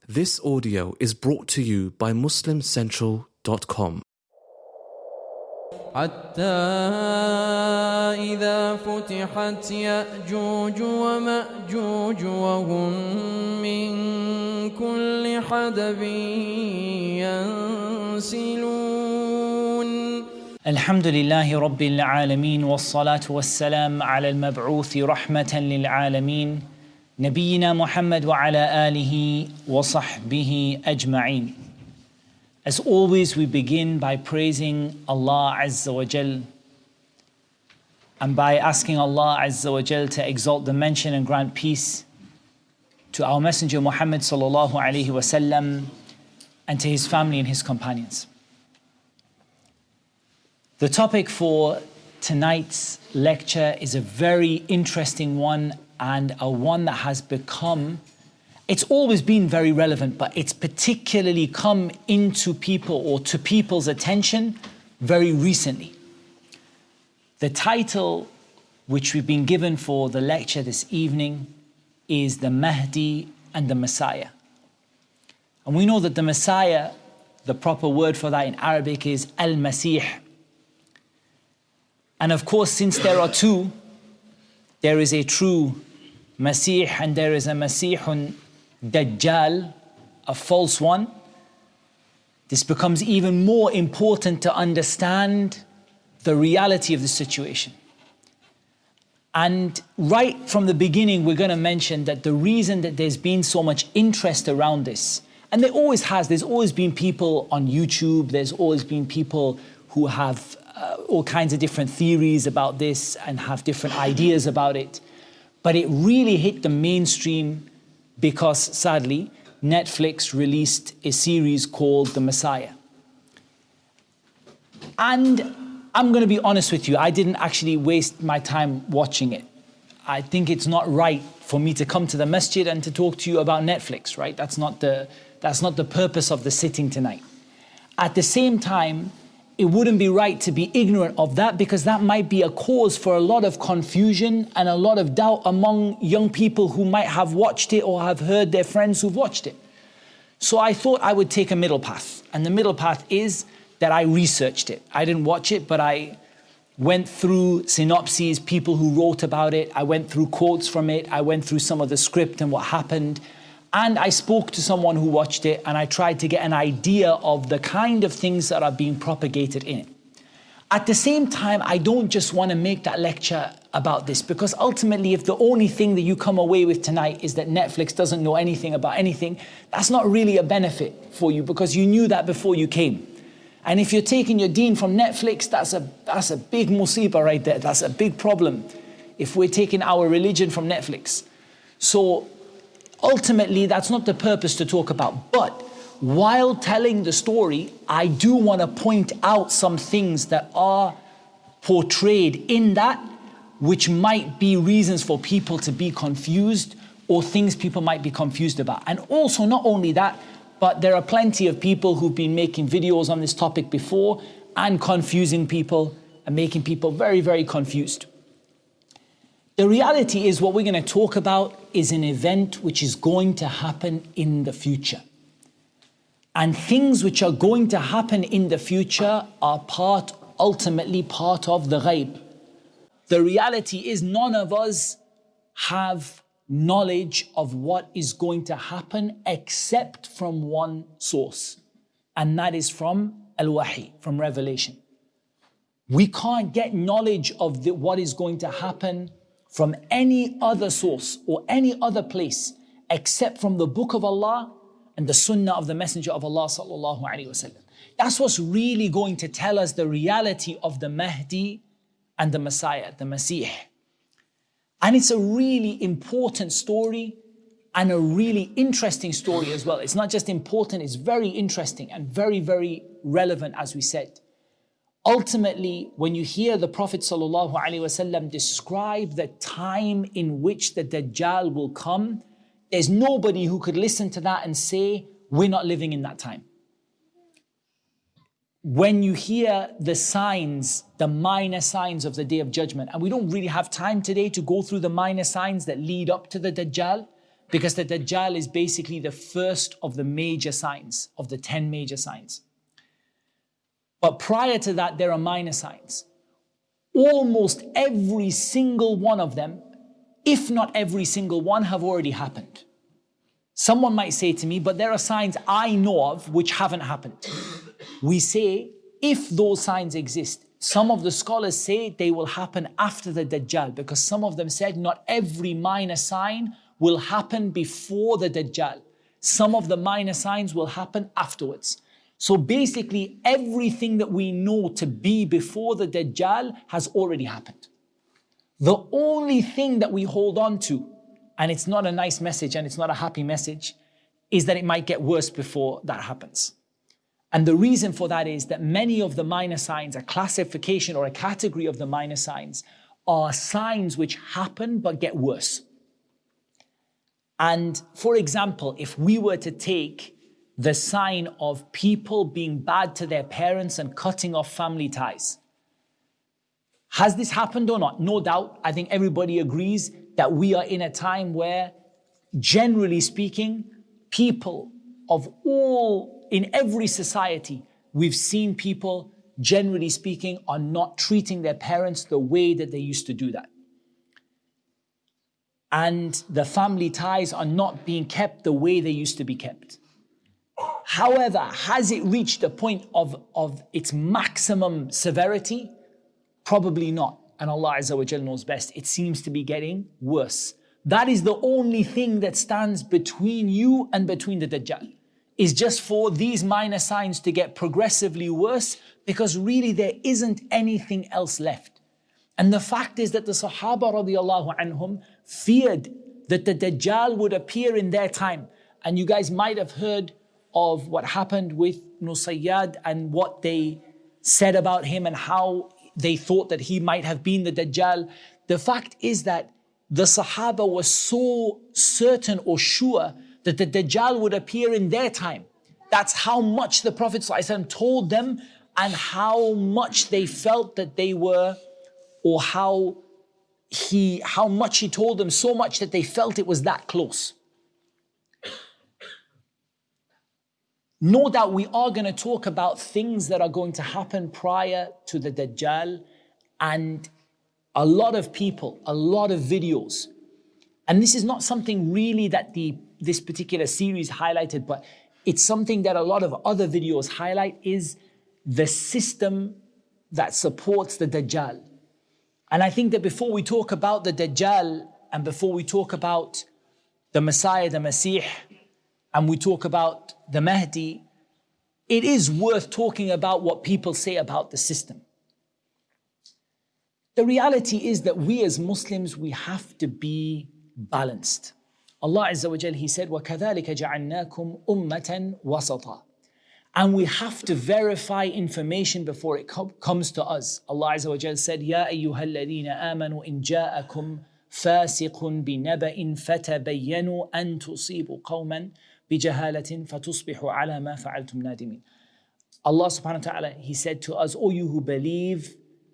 This audio is brought to you by MuslimCentral.com. حتى إذا فتحت يأجوج ومأجوج وهم من كل حدب ينسلون. الحمد لله رب العالمين والصلاة والسلام على المبعوث رحمة للعالمين نبينا محمد وعلى آله وصحبه أجمعين. As always, we begin by praising Allah Azza wa Jal and by asking Allah Azza wa Jal to exalt the mention and grant peace to our Messenger Muhammad sallallahu alaihi wasallam and to his family and his companions. The topic for tonight's lecture is a very interesting one and a one that has become, it's always been very relevant, but it's particularly come into people or to people's attention very recently. The title which we've been given for the lecture this evening is The Mahdi and the Messiah. And we know that the Messiah, the proper word for that in Arabic is Al-Masih. And of course, since there are two, there is a true Masih and there is a Masihun Dajjal, a false one. This becomes even more important to understand the reality of the situation. And right from the beginning, we're going to mention that the reason that there's been so much interest around this, and there always has, there's always been people on YouTube, there's always been people who have all kinds of different theories about this and have different ideas about it. But it really hit the mainstream because, sadly, Netflix released a series called The Messiah. And I'm going to be honest with you, I didn't actually waste my time watching it. I think it's not right for me to come to the masjid and to talk to you about Netflix, right? That's not the purpose of the sitting tonight. At the same time, it wouldn't be right to be ignorant of that because that might be a cause for a lot of confusion and a lot of doubt among young people who might have watched it or have heard their friends who've watched it. So I thought I would take a middle path. And the middle path is that I researched it. I didn't watch it, but I went through synopses, people who wrote about it. I went through quotes from it. I went through some of the script and what happened. And I spoke to someone who watched it and I tried to get an idea of the kind of things that are being propagated in it. At the same time, I don't just want to make that lecture about this because ultimately if the only thing that you come away with tonight is that Netflix doesn't know anything about anything, that's not really a benefit for you because you knew that before you came. And if you're taking your deen from Netflix, that's a big musibah right there. That's a big problem if we're taking our religion from Netflix. So ultimately, that's not the purpose to talk about. But while telling the story, I do want to point out some things that are portrayed in that, which might be reasons for people to be confused or things people might be confused about. And also, not only that, but there are plenty of people who've been making videos on this topic before and confusing people and making people very, very confused. The reality is what we're going to talk about is an event which is going to happen in the future. And things which are going to happen in the future are ultimately part of the ghaib. The reality is none of us have knowledge of what is going to happen except from one source. And that is from Al-Wahi, from Revelation. We can't get knowledge of what is going to happen from any other source or any other place except from the Book of Allah and the Sunnah of the Messenger of Allah sallallahu alaihi wasallam. That's what's really going to tell us the reality of the Mahdi and the Messiah, the Masih. And it's a really important story and a really interesting story as well. It's not just important, it's very interesting and very, very relevant, as we said. Ultimately, when you hear the Prophet ﷺ describe the time in which the Dajjal will come, there's nobody who could listen to that and say, we're not living in that time. When you hear the signs, the minor signs of the Day of Judgment, and we don't really have time today to go through the minor signs that lead up to the Dajjal, because the Dajjal is basically the first of the major signs, of the 10 major signs. But prior to that, there are minor signs. Almost every single one of them, if not every single one, have already happened. Someone might say to me, but there are signs I know of which haven't happened. We say, if those signs exist, some of the scholars say they will happen after the Dajjal, because some of them said not every minor sign will happen before the Dajjal. Some of the minor signs will happen afterwards. So basically, everything that we know to be before the Dajjal has already happened. The only thing that we hold on to, and it's not a nice message and it's not a happy message, is that it might get worse before that happens. And the reason for that is that many of the minor signs, a classification or a category of the minor signs, are signs which happen but get worse. And for example, if we were to take the sign of people being bad to their parents and cutting off family ties, has this happened or not? No doubt. I think everybody agrees that we are in a time where, generally speaking, people of all, in every society, we've seen people, generally speaking, are not treating their parents the way that they used to do that. And the family ties are not being kept the way they used to be kept. However, has it reached a point of its maximum severity? Probably not. And Allah Azza wa Jal knows best. It seems to be getting worse. That is the only thing that stands between you and between the Dajjal, is just for these minor signs to get progressively worse, because really there isn't anything else left. And the fact is that the Sahaba radiallahu anhum feared that the Dajjal would appear in their time. And you guys might have heard of what happened with Nusayyad and what they said about him and how they thought that he might have been the Dajjal. The fact is that the Sahaba was so certain or sure that the Dajjal would appear in their time. That's how much the Prophet ﷺ told them and how much they felt that they were, or how much he told them, so much that they felt it was that close. No doubt we are going to talk about things that are going to happen prior to the Dajjal, and a lot of people, a lot of videos. And this is not something really that this particular series highlighted, but it's something that a lot of other videos highlight, is the system that supports the Dajjal. And I think that before we talk about the Dajjal, and before we talk about the Messiah, the Masih, and we talk about the Mahdi, it is worth talking about what people say about the system. The reality is that we as Muslims, we have to be balanced. Allah Azza wa Jal, He said, وَكَذَلِكَ جَعَلْنَاكُمْ أُمَّةً وَسَطًا. And we have to verify information before it comes to us. Allah Azza wa Jal said, يَا أَيُّهَا الَّذِينَ آمَنُوا إِنْ جَاءَكُمْ فَاسِقٌ بِنَبَإٍ فَتَبَيَّنُوا أَن تُصِيبُوا قَوْمًا بِجَهَالَةٍ فَتُصْبِحُوا عَلَى مَا فَعَلْتُمْ نَادِمِينَ. Allah subhanahu wa ta'ala, He said to us, O you who believe,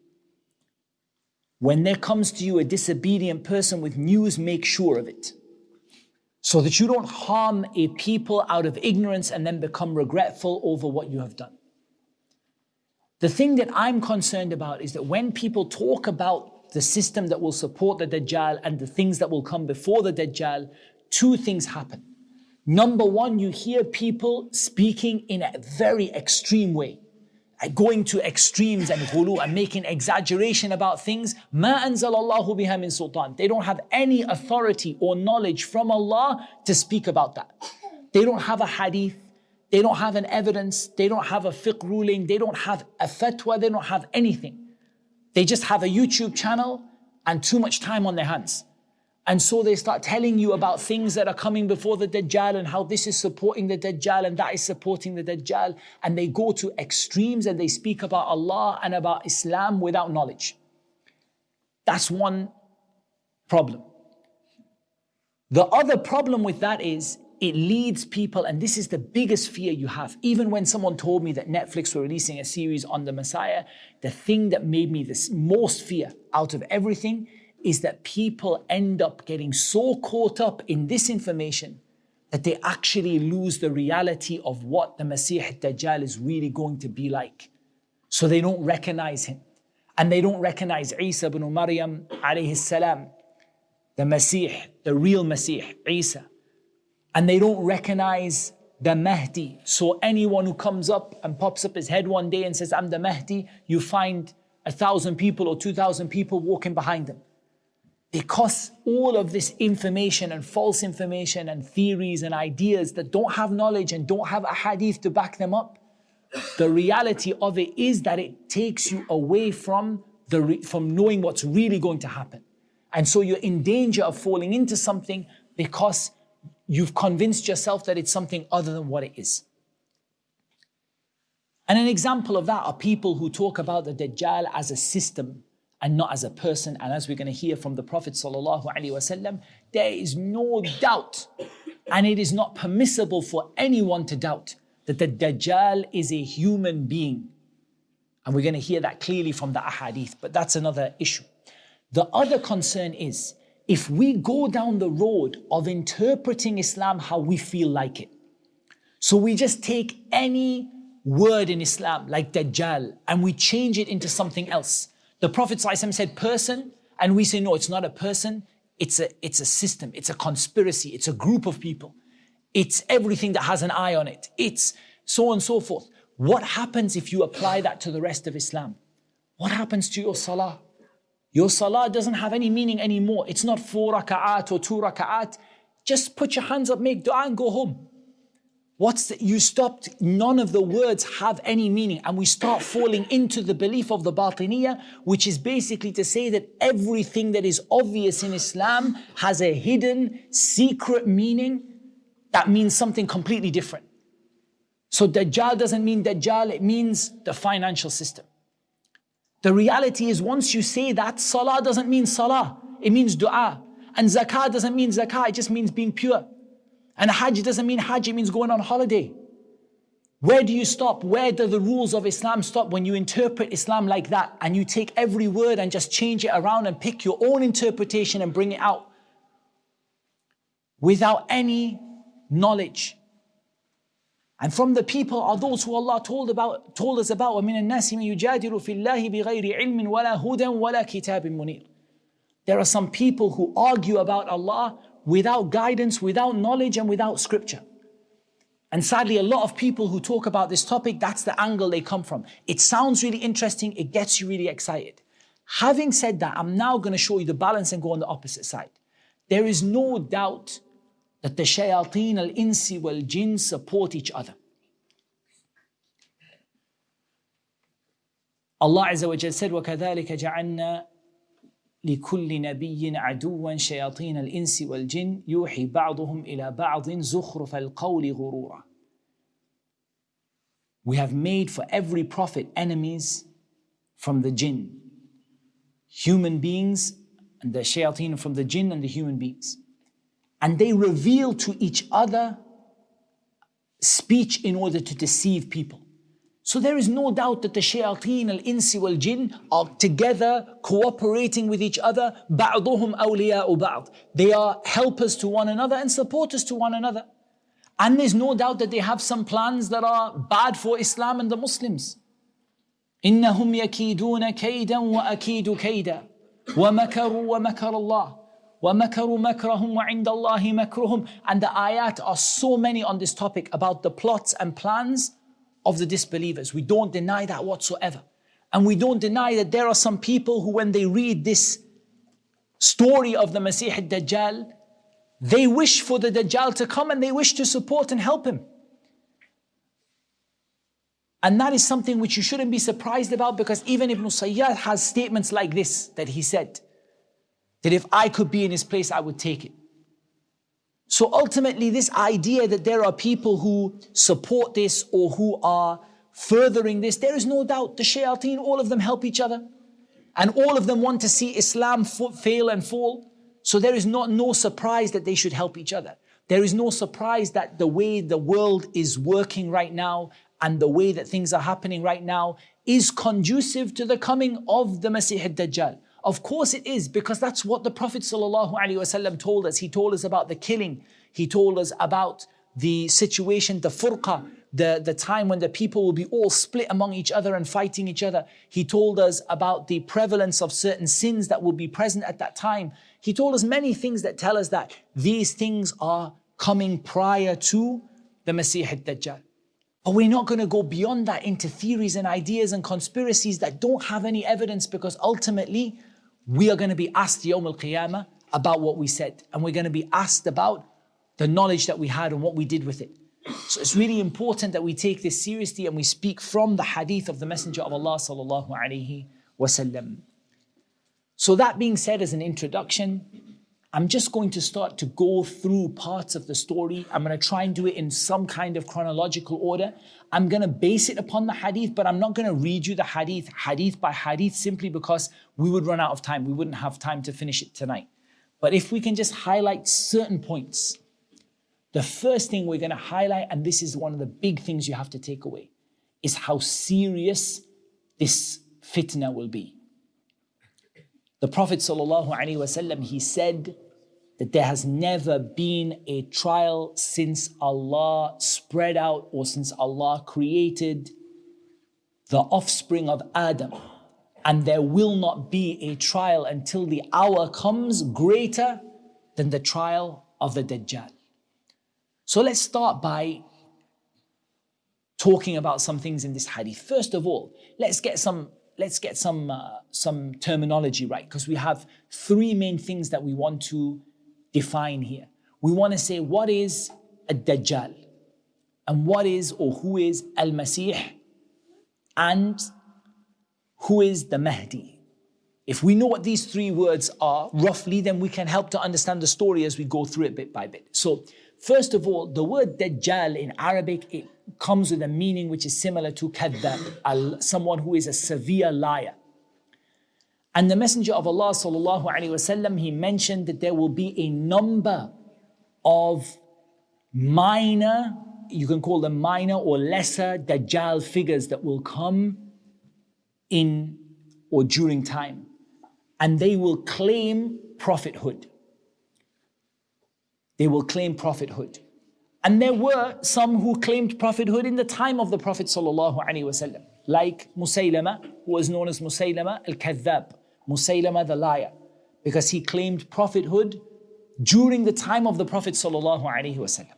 when there comes to you a disobedient person with news, make sure of it, so that you don't harm a people out of ignorance and then become regretful over what you have done. The thing that I'm concerned about is that when people talk about the system that will support the Dajjal and the things that will come before the Dajjal, two things happen. Number one, you hear people speaking in a very extreme way, going to extremes and ghulu and making exaggeration about things. مَا أَنزَلَ اللَّهُ بِهَا مِن سُلْطَانٍ. They don't have any authority or knowledge from Allah to speak about that. They don't have a hadith, they don't have an evidence, they don't have a fiqh ruling, they don't have a fatwa, they don't have anything. They just have a YouTube channel and too much time on their hands. And so they start telling you about things that are coming before the Dajjal and how this is supporting the Dajjal and that is supporting the Dajjal. And they go to extremes and they speak about Allah and about Islam without knowledge. That's one problem. The other problem with that is it leads people, and this is the biggest fear you have. Even when someone told me that Netflix were releasing a series on the Messiah, the thing that made me the most fear out of everything is that people end up getting so caught up in this information that they actually lose the reality of what the Masih ad-Dajjal is really going to be like. So they don't recognize him. And they don't recognize Isa ibn Maryam alayhi salam, the Masih, the real Masih, Isa. And they don't recognize the Mahdi. So anyone who comes up and pops up his head one day and says, I'm the Mahdi, you find 1,000 people or 2,000 people walking behind them. Because all of this information and false information and theories and ideas that don't have knowledge and don't have a hadith to back them up, the reality of it is that it takes you away from knowing what's really going to happen. And so you're in danger of falling into something because you've convinced yourself that it's something other than what it is. And an example of that are people who talk about the Dajjal as a system and not as a person. And as we're going to hear from the Prophet ﷺ, there is no doubt, and it is not permissible for anyone to doubt, that the Dajjal is a human being. And we're going to hear that clearly from the ahadith, but that's another issue. The other concern is, if we go down the road of interpreting Islam how we feel like it, so we just take any word in Islam, like Dajjal, and we change it into something else. The Prophet ﷺ said person, and we say, no, it's not a person, it's a system, it's a conspiracy, it's a group of people. It's everything that has an eye on it. It's so on and so forth. What happens if you apply that to the rest of Islam? What happens to your salah? Your salah doesn't have any meaning anymore. It's not 4 raka'at or 2 raka'at. Just put your hands up, make dua and go home. You stopped, none of the words have any meaning, and we start falling into the belief of the Batiniyah, which is basically to say that everything that is obvious in Islam has a hidden, secret meaning that means something completely different. So Dajjal doesn't mean Dajjal, it means the financial system. The reality is, once you say that, salah doesn't mean salah, it means dua. And zakah doesn't mean zakah, it just means being pure. And hajj doesn't mean hajj, it means going on holiday. Where do you stop? Where do the rules of Islam stop when you interpret Islam like that and you take every word and just change it around and pick your own interpretation and bring it out without any knowledge? And from the people are those who Allah told us about, وَمِنَ النَّاسِ مَن يُجَادِلُ فِي اللَّهِ بِغَيْرِ عِلْمٍ وَلَا هُدًى وَلَا كِتَابٍ مُنِيرٍ. There are some people who argue about Allah without guidance, without knowledge, and without scripture. And sadly, a lot of people who talk about this topic, that's the angle they come from. It sounds really interesting, it gets you really excited. Having said that, I'm now going to show you the balance and go on the opposite side. There is no doubt that the shayateen al-insi wal-jinn support each other. Allah Azza wa Jalla said, وَكَذَلِكَ جَعَلْنَا لكل نبي عدوا شياطين الإنس والجن يوحي بعضهم إلى بعض زخرف القول غرورا. We have made for every prophet enemies from the jinn, human beings, and the shayateen from the jinn and the human beings. And they reveal to each other speech in order to deceive people. So there is no doubt that the shayateen al-insi wal-jinn are together, cooperating with each other. بَعْضُهُمْ أَوْلِيَاءُ بَعْضٍ. They are helpers to one another and supporters to one another. And there's no doubt that they have some plans that are bad for Islam and the Muslims. إِنَّهُمْ يَكِيدُونَ كَيْدًا وَأَكِيدُ كَيْدًا وَمَكَرُوا وَمَكَرَ اللَّهِ وَمَكَرُوا مَكْرَهُمْ وَعِنْدَ اللَّهِ مَكْرُهُمْ. And the ayat are so many on this topic about the plots and plans of the disbelievers. We don't deny that whatsoever. And we don't deny that there are some people who, when they read this story of the Masih ad-Dajjal, they wish for the Dajjal to come and they wish to support and help him. And that is something which you shouldn't be surprised about, because even Ibn Sayyad has statements like this that he said, that if I could be in his place, I would take it. So ultimately, this idea that there are people who support this or who are furthering this, there is no doubt the shayateen, all of them help each other. And all of them want to see Islam fail and fall. So there is no surprise that they should help each other. There is no surprise that the way the world is working right now and the way that things are happening right now is conducive to the coming of the Masih ad-Dajjal. Of course it is, because that's what the Prophet ﷺ told us. He told us about the killing. He told us about the situation, the furqa, the time when the people will be all split among each other and fighting each other. He told us about the prevalence of certain sins that will be present at that time. He told us many things that tell us that these things are coming prior to the Masih al-Dajjal. But we're not going to go beyond that into theories and ideas and conspiracies that don't have any evidence, because ultimately we are going to be asked Yawm al-Qiyamah about what we said, and we're going to be asked about the knowledge that we had and what we did with it. So it's really important that we take this seriously and we speak from the hadith of the Messenger of Allah sallallahu alaihi wasallam. So that being said, as an introduction, I'm just going to start to go through parts of the story. I'm going to try and do it in some kind of chronological order. I'm going to base it upon the hadith, but I'm not going to read you the hadith by hadith, simply because we would run out of time. We wouldn't have time to finish it tonight. But if we can just highlight certain points. The first thing we're going to highlight, and this is one of the big things you have to take away, is how serious this fitna will be. The Prophet ﷺ, he said that there has never been a trial since Allah spread out, or since Allah created the offspring of Adam. And there will not be a trial until the hour comes greater than the trial of the Dajjal. So let's start by talking about some things in this hadith. First of all, let's get some terminology right, because we have three main things that we want to define here. We want to say, what is Ad-Dajjal? And what is, or who is Al-Masih? And who is the Mahdi? If we know what these three words are roughly, then we can help to understand the story as we go through it bit by bit. So first of all, the word Dajjal in Arabic, it comes with a meaning which is similar to Kadhab, someone who is a severe liar. And the Messenger of Allah sallallahu alaihi wasallam, he mentioned that there will be a number of minor, you can call them minor or lesser Dajjal figures that will come in or during time. And they will claim prophethood. They will claim prophethood. And there were some who claimed prophethood in the time of the Prophet sallallahu alaihi wasallam, like Musaylama, who was known as Musaylama al-Kadhab, Musaylama the liar, because he claimed prophethood during the time of the Prophet sallallahu alaihi wasallam.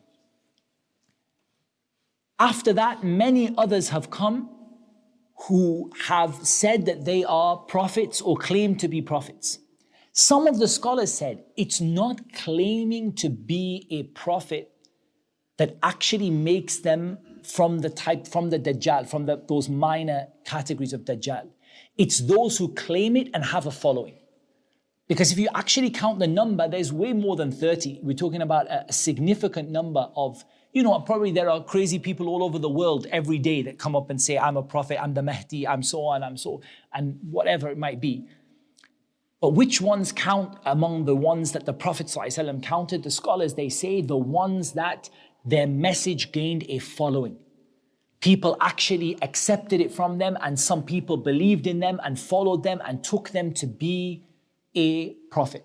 After that, many others have come who have said that they are prophets or claim to be prophets. Some of the scholars said it's not claiming to be a prophet that actually makes them from the Dajjal, from those minor categories of Dajjal. It's those who claim it and have a following. Because if you actually count the number, there's way more than 30. We're talking about a significant number of, probably there are crazy people all over the world every day that come up and say, I'm a prophet, I'm the Mahdi, I'm so on, and whatever it might be. But which ones count among the ones that the Prophet ﷺ counted? The scholars, they say the ones that their message gained a following. People actually accepted it from them, and some people believed in them and followed them and took them to be a prophet.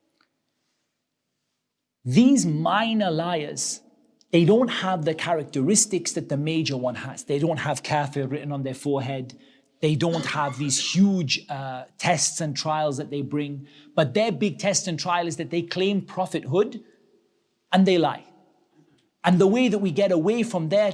These minor liars, they don't have the characteristics that the major one has. They don't have kafir written on their forehead. They don't have these huge tests and trials that they bring. But their big test and trial is that they claim prophethood and they lie. And the way that we get away from their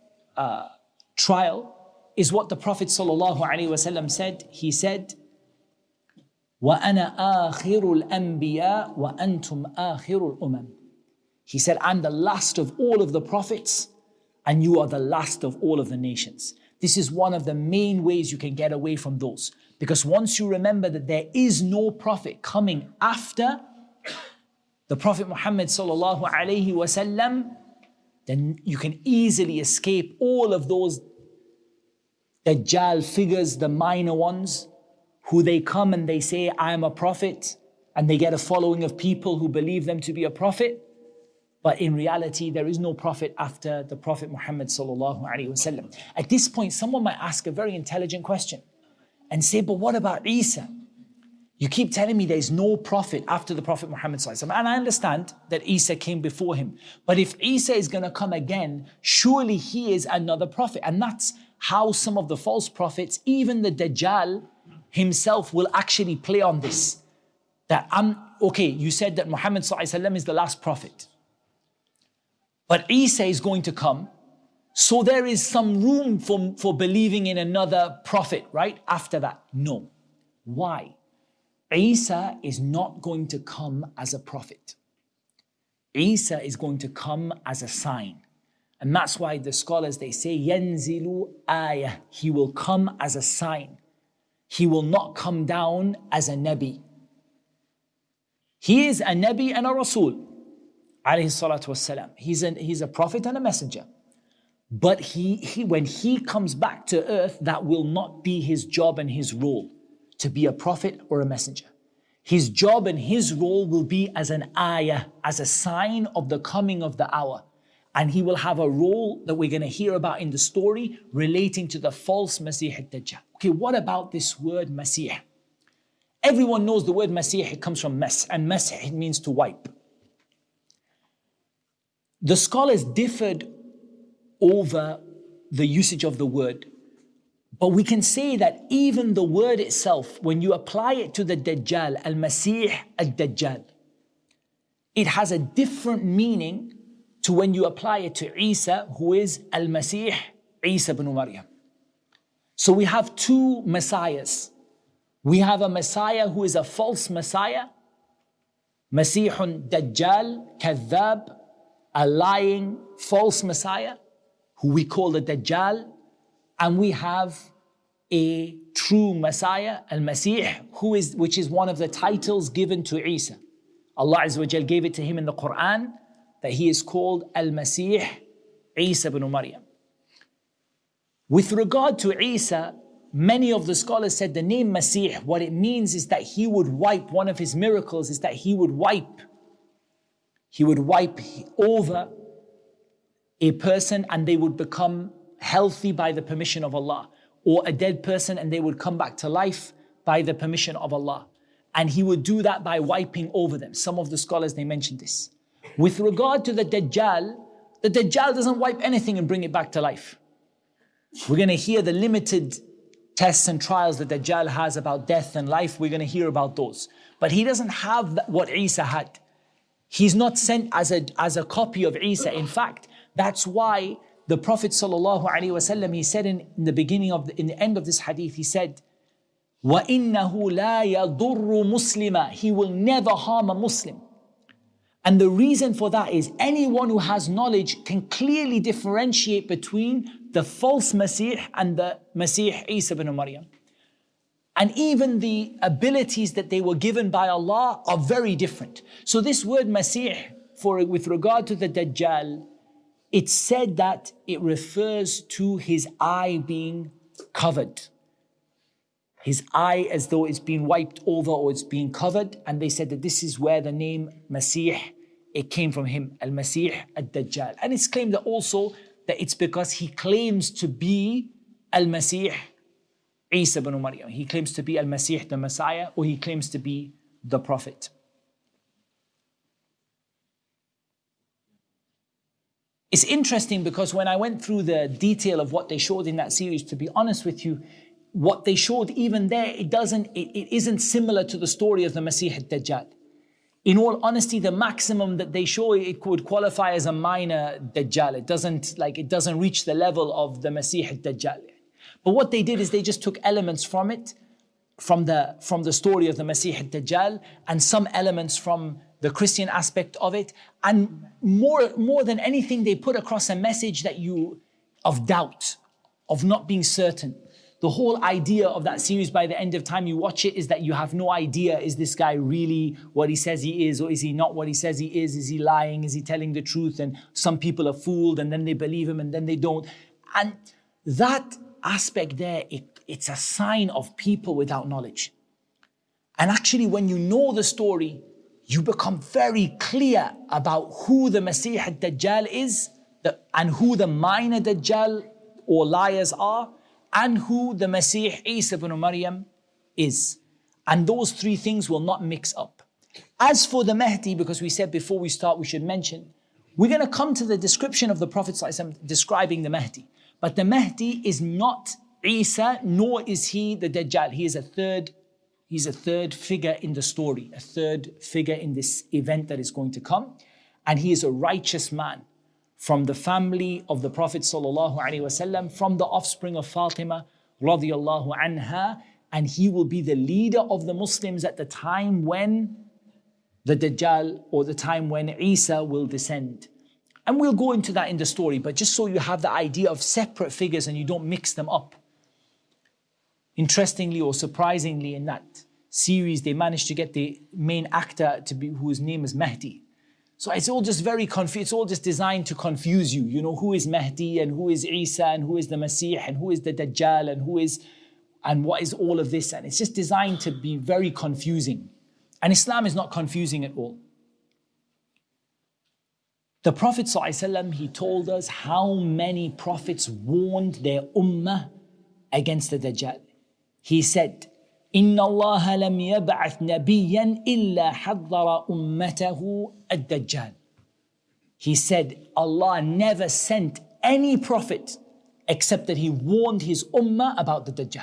trial is what the Prophet ﷺ said. He said, وَأَنَا آخِرُ الْأَنْبِيَاءِ وَأَنْتُمْ آخِرُ الْأُمَمِ. He said, I'm the last of all of the prophets and you are the last of all of the nations. This is one of the main ways you can get away from those. Because once you remember that there is no prophet coming after the Prophet Muhammad sallallahu alaihi wasallam, then you can easily escape all of those Dajjal figures, the minor ones, who they come and they say, I am a prophet, and they get a following of people who believe them to be a prophet. But in reality, there is no prophet after the Prophet Muhammad sallallahu alaihi wasallam. At this point, someone might ask a very intelligent question and say, but what about Isa? You keep telling me there's no prophet after the Prophet Muhammad sallallahu alaihi wasallam. And I understand that Isa came before him. But if Isa is going to come again, surely he is another prophet. And that's how some of the false prophets, even the Dajjal himself, will actually play on this. That okay, you said that Muhammad sallallahu alaihi wasallam is the last prophet. But Isa is going to come. So there is some room for believing in another prophet, right? After that. No. Why? Isa is not going to come as a prophet. Isa is going to come as a sign. And that's why the scholars, they say, يَنْزِلُ آيَةً. He will come as a sign. He will not come down as a Nabi. He is a Nabi and a Rasul. Alayhi salatu wassalam. He's a prophet and a messenger. But when he comes back to earth, that will not be his job and his role, to be a prophet or a messenger. His job and his role will be as an ayah, as a sign of the coming of the hour. And he will have a role that we're going to hear about in the story relating to the false Masih al-Dajjal. Okay, what about this word Masih? Everyone knows the word Masih, it comes from Mas, and Masih means to wipe. The scholars differed over the usage of the word. But we can say that even the word itself, when you apply it to the Dajjal, Al-Masih al-Dajjal, it has a different meaning to when you apply it to Isa, who is Al-Masih, Isa ibn Maryam. So we have two messiahs. We have a messiah who is a false messiah, Masihun Dajjal, Kadhab, a lying false messiah, who we call the Dajjal. And we have a true Messiah, Al-Masih, which is one of the titles given to Isa. Allah Azza wa Jal gave it to him in the Quran, that he is called Al-Masih, Isa ibn Maryam. With regard to Isa, many of the scholars said the name Masih, what it means is that he would wipe, one of his miracles is that he would wipe over a person and they would become healthy by the permission of Allah, or a dead person and they would come back to life by the permission of Allah. And he would do that by wiping over them. Some of the scholars, they mentioned this. With regard to the Dajjal doesn't wipe anything and bring it back to life. We're going to hear the limited tests and trials that Dajjal has about death and life. We're going to hear about those. But he doesn't have what Isa had. He's not sent as a copy of Isa. In fact, that's why the Prophet ﷺ, he said in the end of this hadith, he said, وَإِنَّهُ لَا يَضُرُّ مُسْلِمًا. He will never harm a Muslim. And the reason for that is anyone who has knowledge can clearly differentiate between the false Masih and the Masih Isa ibn Maryam. And even the abilities that they were given by Allah are very different. So this word Masih, with regard to the Dajjal, it's said that it refers to his eye being covered. His eye as though it's been wiped over or it's being covered. And they said that this is where the name Masih, it came from him, Al-Masih al-Dajjal. And it's claimed that also that it's because he claims to be Al-Masih Isa ibn Maryam. He claims to be Al-Masih, the Messiah, or he claims to be the Prophet. It's interesting because when I went through the detail of what they showed in that series, to be honest with you, what they showed even there, it isn't similar to the story of the Masih al-Dajjal. In all honesty, the maximum that they show, it could qualify as a minor Dajjal. It doesn't reach the level of the Masih al-Dajjal. But what they did is they just took elements from it, from the story of the Masih al-Dajjal, and some elements from the Christian aspect of it, and more than anything, they put across a message of doubt, of not being certain. The whole idea of that series, by the end of time you watch it, is that you have no idea, is this guy really what he says he is, or is he not what he says he is he lying, is he telling the truth? And some people are fooled and then they believe him and then they don't. And that aspect there, it's a sign of people without knowledge. And actually when you know the story, you become very clear about who the Masih al-Dajjal is, and who the minor Dajjal or liars are, and who the Masih Isa ibn Maryam is. And those three things will not mix up. As for the Mahdi, because we said before we start, we should mention, we're going to come to the description of the Prophet ﷺ describing the Mahdi. But the Mahdi is not Isa, nor is he the Dajjal. He's a third figure in the story, a third figure in this event that is going to come. And he is a righteous man from the family of the Prophet ﷺ, from the offspring of Fatima radiyallahu anha. And he will be the leader of the Muslims at the time when the Dajjal, or the time when Isa will descend. And we'll go into that in the story, but just so you have the idea of separate figures and you don't mix them up. Interestingly or surprisingly, in that series, they managed to get the main actor to be, whose name is Mahdi. So it's all just very confused. It's all just designed to confuse you. You know, who is Mahdi and who is Isa and who is the Masih and who is the Dajjal and what is all of this. And it's just designed to be very confusing. And Islam is not confusing at all. The Prophet ﷺ, he told us how many prophets warned their ummah against the Dajjal. He said, إِنَّ اللَّهَ لَمْ يَبْعَثْ نَبِيًّا إِلَّا حَذَّرَ أُمَّتَهُ الدَّجَّالِ. He said, Allah never sent any prophet except that he warned his ummah about the Dajjal.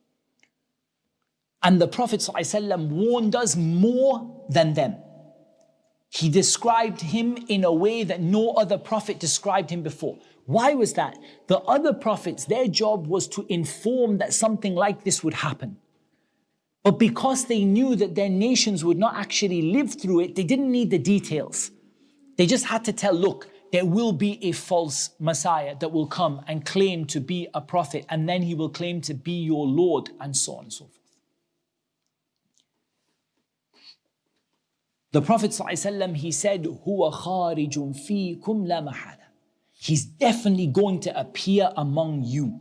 And the Prophet ﷺ warned us more than them. He described him in a way that no other prophet described him before. Why was that? The other prophets, their job was to inform that something like this would happen. But because they knew that their nations would not actually live through it, they didn't need the details. They just had to tell, look, there will be a false Messiah that will come and claim to be a prophet, and then he will claim to be your Lord, and so on and so forth. The Prophet ﷺ, he said, هُوَ خَارِجٌ فِيكُمْ لَا مَحَالَةً. He's definitely going to appear among you.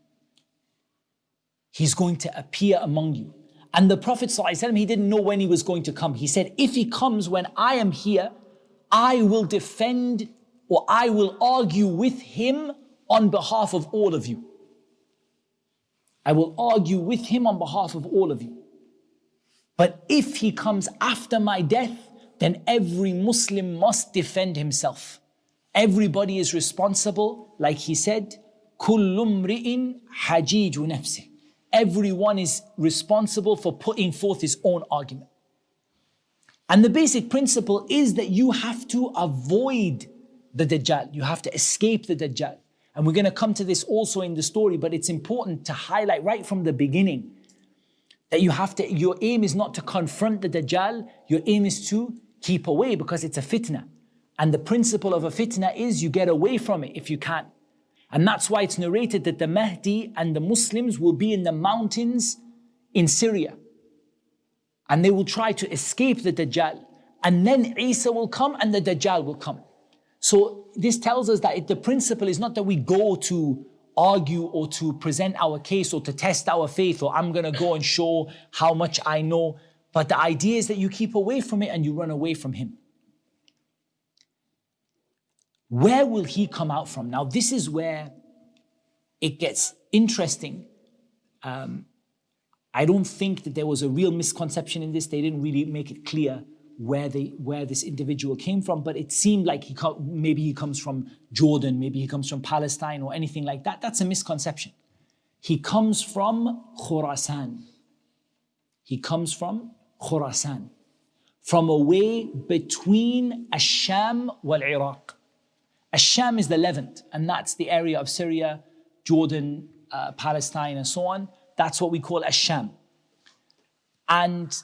He's going to appear among you. And the Prophet ﷺ, he didn't know when he was going to come. He said, if he comes when I am here, I will defend or I will argue with him on behalf of all of you. I will argue with him on behalf of all of you. But if he comes after my death, then every Muslim must defend himself. Everybody is responsible, like he said, كُلُّ امْرِئٍ حَجِيجُ نَفْسِهِ. Everyone is responsible for putting forth his own argument. And the basic principle is that you have to avoid the Dajjal. You have to escape the Dajjal. And we're going to come to this also in the story, but it's important to highlight right from the beginning that your aim is not to confront the Dajjal, your aim is to keep away, because it's a fitna. And the principle of a fitna is you get away from it if you can. And that's why it's narrated that the Mahdi and the Muslims will be in the mountains in Syria. And they will try to escape the Dajjal. And then Isa will come and the Dajjal will come. So this tells us that the principle is not that we go to argue or to present our case or to test our faith, or I'm going to go and show how much I know. But the idea is that you keep away from it and you run away from him. Where will he come out from? Now, this is where it gets interesting. I don't think that there was a real misconception in this. They didn't really make it clear where this individual came from, but it seemed like maybe he comes from Jordan, maybe he comes from Palestine or anything like that. That's a misconception. He comes from Khurasan. He comes from Khurasan, from away between Ash-Sham wal Iraq. Ash-Sham is the Levant, and that's the area of Syria, Jordan, Palestine, and so on. That's what we call Ash-Sham. And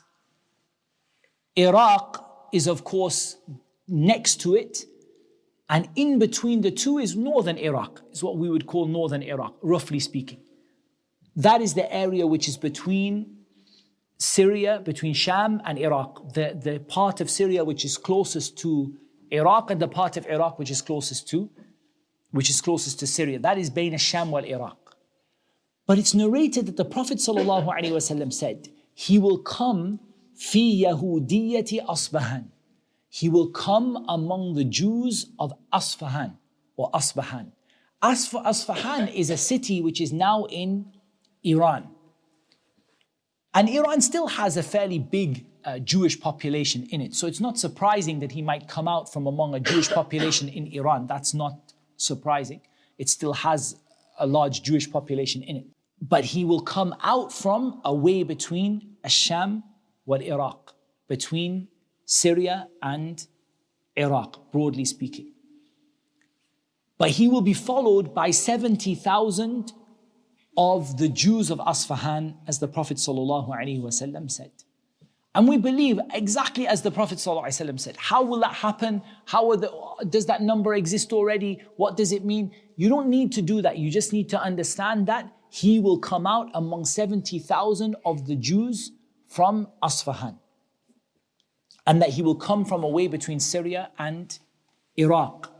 Iraq is, of course, next to it. And in between the two is northern Iraq. Is what we would call northern Iraq, roughly speaking. That is the area which is between Syria, between Sham and Iraq. The part of Syria which is closest to Iraq and the part of Iraq which is closest to Syria. That is Bain al-Sham wal-Iraq. But it's narrated that the Prophet ﷺ said, he will come fi Yahudiyyati Asbahan. He will come among the Jews of Asfahan or Asbahan. Asfahan is a city which is now in Iran. And Iran still has a fairly big Jewish population in it. So it's not surprising that he might come out from among a Jewish population in Iran. That's not surprising. It still has a large Jewish population in it. But he will come out from a way between Ash-Sham and Iraq, between Syria and Iraq, broadly speaking. But he will be followed by 70,000 of the Jews of Asfahan, as the Prophet ﷺ said. And we believe exactly as the Prophet ﷺ said. How will that happen? Does that number exist already? What does it mean? You don't need to do that. You just need to understand that he will come out among 70,000 of the Jews from Asfahan. And that he will come from a way between Syria and Iraq.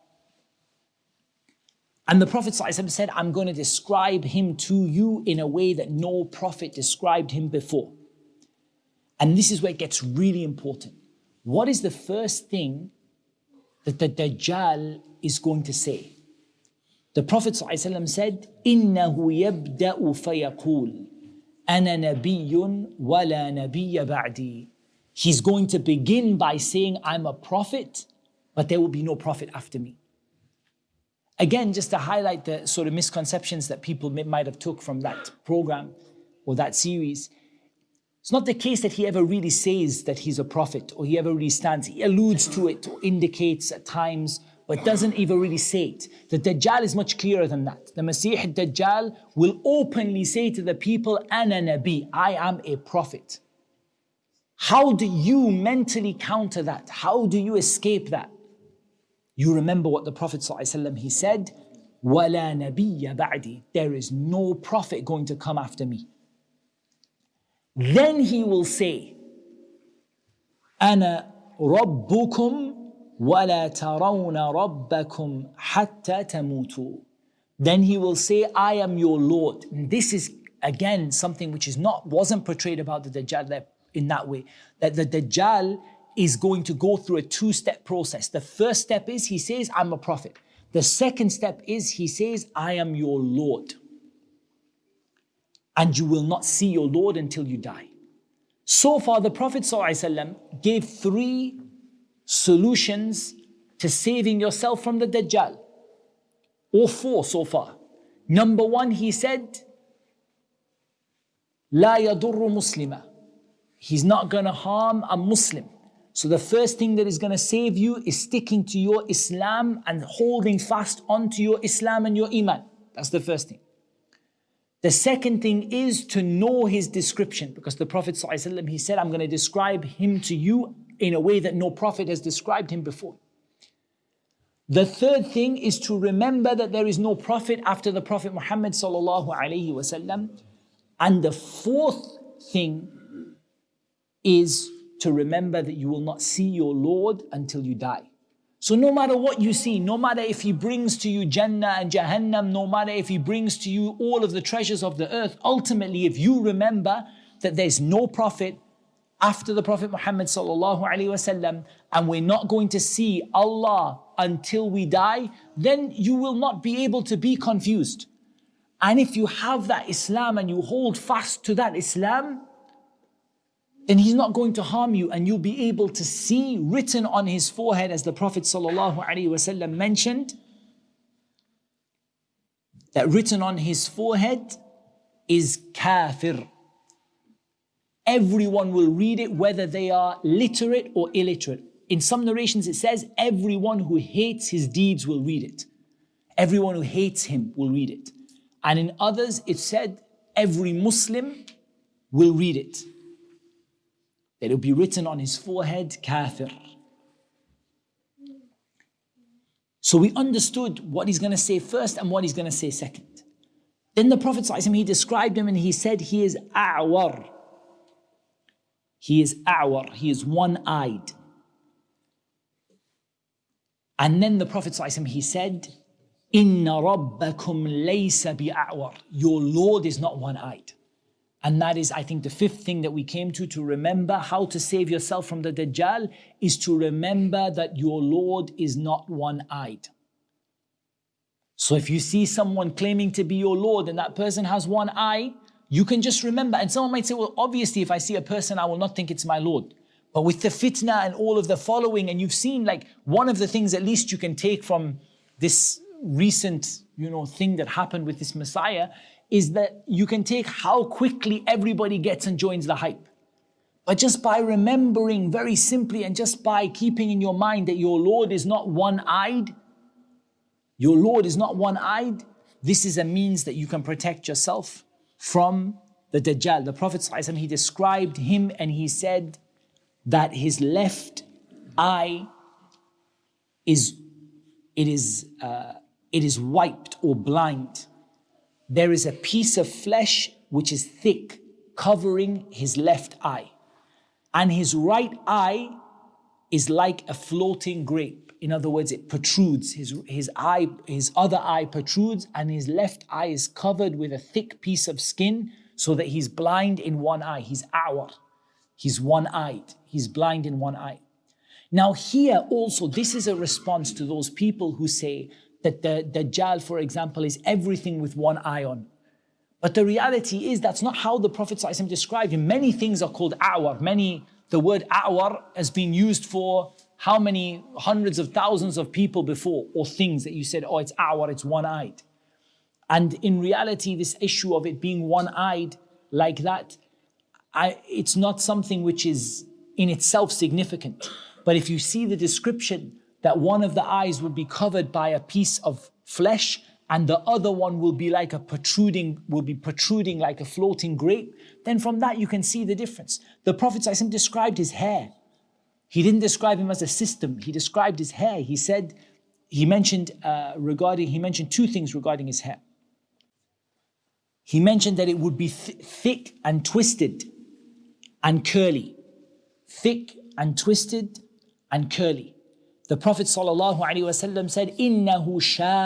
And the Prophet ﷺ said, I'm going to describe him to you in a way that no prophet described him before. And this is where it gets really important. What is the first thing that the Dajjal is going to say? The Prophet ﷺ said, إِنَّهُ يَبْدَأُ فَيَقُولُ أَنَا نَبِيٌّ وَلَا نَبِيَّ بَعْدِي. He's going to begin by saying, I'm a prophet, but there will be no prophet after me. Again, just to highlight the sort of misconceptions that people might have took from that program or that series, it's not the case that he ever really says that he's a prophet or he ever really stands. He alludes to it or indicates at times, but doesn't even really say it. The Dajjal is much clearer than that. The Masih al-Dajjal will openly say to the people, Ana Nabi, I am a prophet. How do you mentally counter that? How do you escape that? You remember what the Prophet ﷺ, he said, وَلَا نَبِيَّ بَعْدِي. There is no prophet going to come after me. Then he will say, أَنَا رَبُّكُمْ وَلَا تَرَوْنَ رَبَّكُمْ حَتَّى تَمُوتُوا. Then he will say, I am your Lord. And this is, again, something which wasn't portrayed about the Dajjal in that way. That the Dajjal is going to go through a two-step process. The first step is he says, I'm a prophet. The second step is he says, I am your Lord. And you will not see your Lord until you die. So far, the Prophet ﷺ gave 3 solutions to saving yourself from the Dajjal. Or 4 so far. Number 1, he said, لا يضر مسلما. He's not going to harm a Muslim. So the first thing that is going to save you is sticking to your Islam and holding fast onto your Islam and your Iman. That's the first thing. The second thing is to know his description, because the Prophet ﷺ, he said, I'm going to describe him to you in a way that no prophet has described him before. The third thing is to remember that there is no prophet after the Prophet Muhammad ﷺ. And the fourth thing is to remember that you will not see your Lord until you die. So no matter what you see, no matter if he brings to you Jannah and Jahannam, no matter if he brings to you all of the treasures of the earth, ultimately if you remember that there's no prophet after the Prophet Muhammad ﷺ, and we're not going to see Allah until we die, then you will not be able to be confused. And if you have that Islam and you hold fast to that Islam, then he's not going to harm you, and you'll be able to see written on his forehead, as the Prophet ﷺ mentioned, that written on his forehead is kafir. Everyone will read it, whether they are literate or illiterate. In some narrations it says, everyone who hates his deeds will read it. Everyone who hates him will read it. And in others it said, every Muslim will read it. That it will be written on his forehead, kafir. So we understood what he's going to say first and what he's going to say second. Then the Prophet ﷺ, he described him and he said, he is a'war. He is a'war. He is one-eyed. And then the Prophet ﷺ, he said, Inna rabbakum laysa bi'a'war. Your Lord is not one-eyed. And that is, I think, the fifth thing that we came to remember how to save yourself from the Dajjal, is to remember that your Lord is not one-eyed. So if you see someone claiming to be your Lord and that person has one eye, You can just remember, and someone might say, well, obviously if I see a person, I will not think it's my Lord. But with the fitna and all of the following, and you've seen like one of the things at least you can take from this recent, thing that happened with this Messiah is that you can take how quickly everybody gets and joins the hype. But just by remembering very simply and just by keeping in your mind that your Lord is not one-eyed, this is a means that you can protect yourself from the Dajjal. The Prophet ﷺ, he described him and he said that his left eye is wiped or blind. There is a piece of flesh which is thick covering his left eye. And his right eye is like a floating grape. In other words, it protrudes. His other eye protrudes, and his left eye is covered with a thick piece of skin so that he's blind in one eye. He's a'war. He's one-eyed. He's blind in one eye. Now here also, this is a response to those people who say that the Dajjal, for example, is everything with one eye on. But the reality is that's not how the Prophet ﷺ described him. Many things are called a'war. The word a'war has been used for how many hundreds of thousands of people before, or things that you said, oh, it's a'war, it's one-eyed. And in reality, this issue of it being one-eyed like that, it's not something which is in itself significant. But if you see the description that one of the eyes will be covered by a piece of flesh and the other one will be protruding like a floating grape, then from that you can see the difference. The Prophet ﷺ described his hair. He didn't describe him as a system. He described his hair. He mentioned two things regarding his hair. He mentioned that it would be thick and twisted and curly. Thick and twisted and curly. The Prophet ﷺ said, إِنَّهُ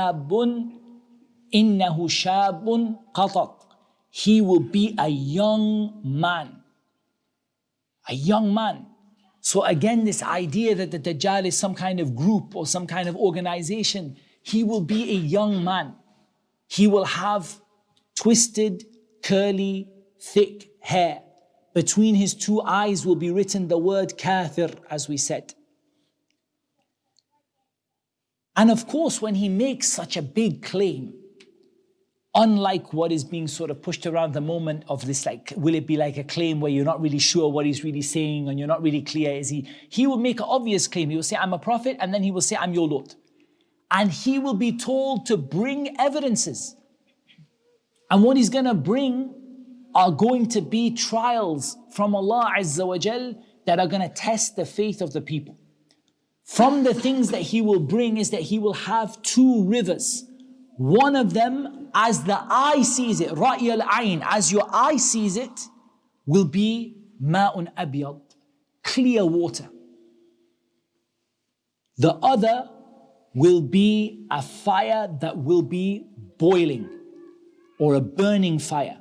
شَابٌ قَطَطٌ. He will be a young man. A young man. So again, this idea that the Dajjal is some kind of group or some kind of organization, he will be a young man. He will have twisted, curly, thick hair. Between his two eyes will be written the word kafir, as we said. And of course, when he makes such a big claim, unlike what is being sort of pushed around the moment of this, will it be like a claim where you're not really sure what he's really saying and you're not really clear? He will make an obvious claim. He will say, I'm a prophet, and then he will say, I'm your Lord. And he will be told to bring evidences. And what he's going to bring are going to be trials from Allah Azza wa Jal that are going to test the faith of the people. From the things that he will bring is that he will have two rivers. One of them, as the eye sees it, Ra'i al-Ayn, as your eye sees it, will be Ma'un Abiyad, clear water. The other will be a fire that will be boiling, or a burning fire,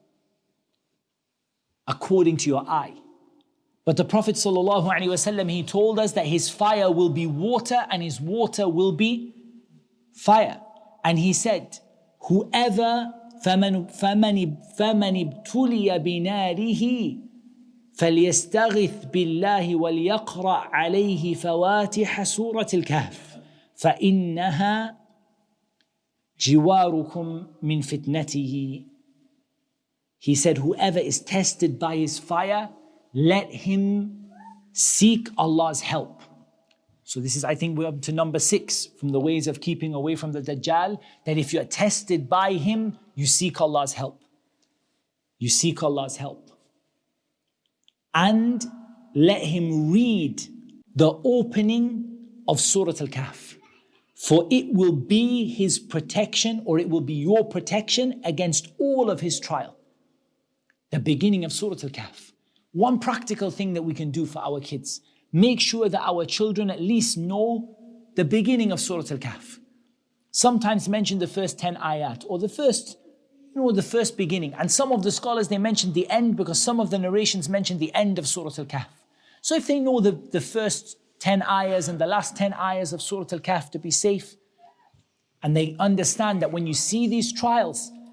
according to your eye. But the Prophet ﷺ, he told us that his fire will be water and his water will be fire. And he said, whoever فَمَنِ ابْتُلِيَ بِنَارِهِ فَلْيَسْتَغِثْ بِاللَّهِ وَلْيَقْرَأْ عَلَيْهِ فَوَاتِحَ سُورَةِ الْكَهْفِ فَإِنَّهَا جِوَارُكُمْ مِنْ فِتْنَتِهِ. He said, whoever is tested by his fire, let him seek Allah's help. So this is, I think, we're up to number 6 from the ways of keeping away from the Dajjal, that if you're tested by him, you seek Allah's help. You seek Allah's help. And let him read the opening of Surah Al-Kahf. For it will be his protection, or it will be your protection against all of his trial. The beginning of Surah Al-Kahf. One practical thing that we can do for our kids. Make sure that our children at least know the beginning of Surah Al-Kahf. Sometimes mention the first 10 ayat, or the first beginning. And some of the scholars, they mention the end because some of the narrations mention the end of Surah Al-Kahf. So if they know the first 10 ayahs and the last 10 ayahs of Surah Al-Kahf to be safe, and they understand that when you see these trials,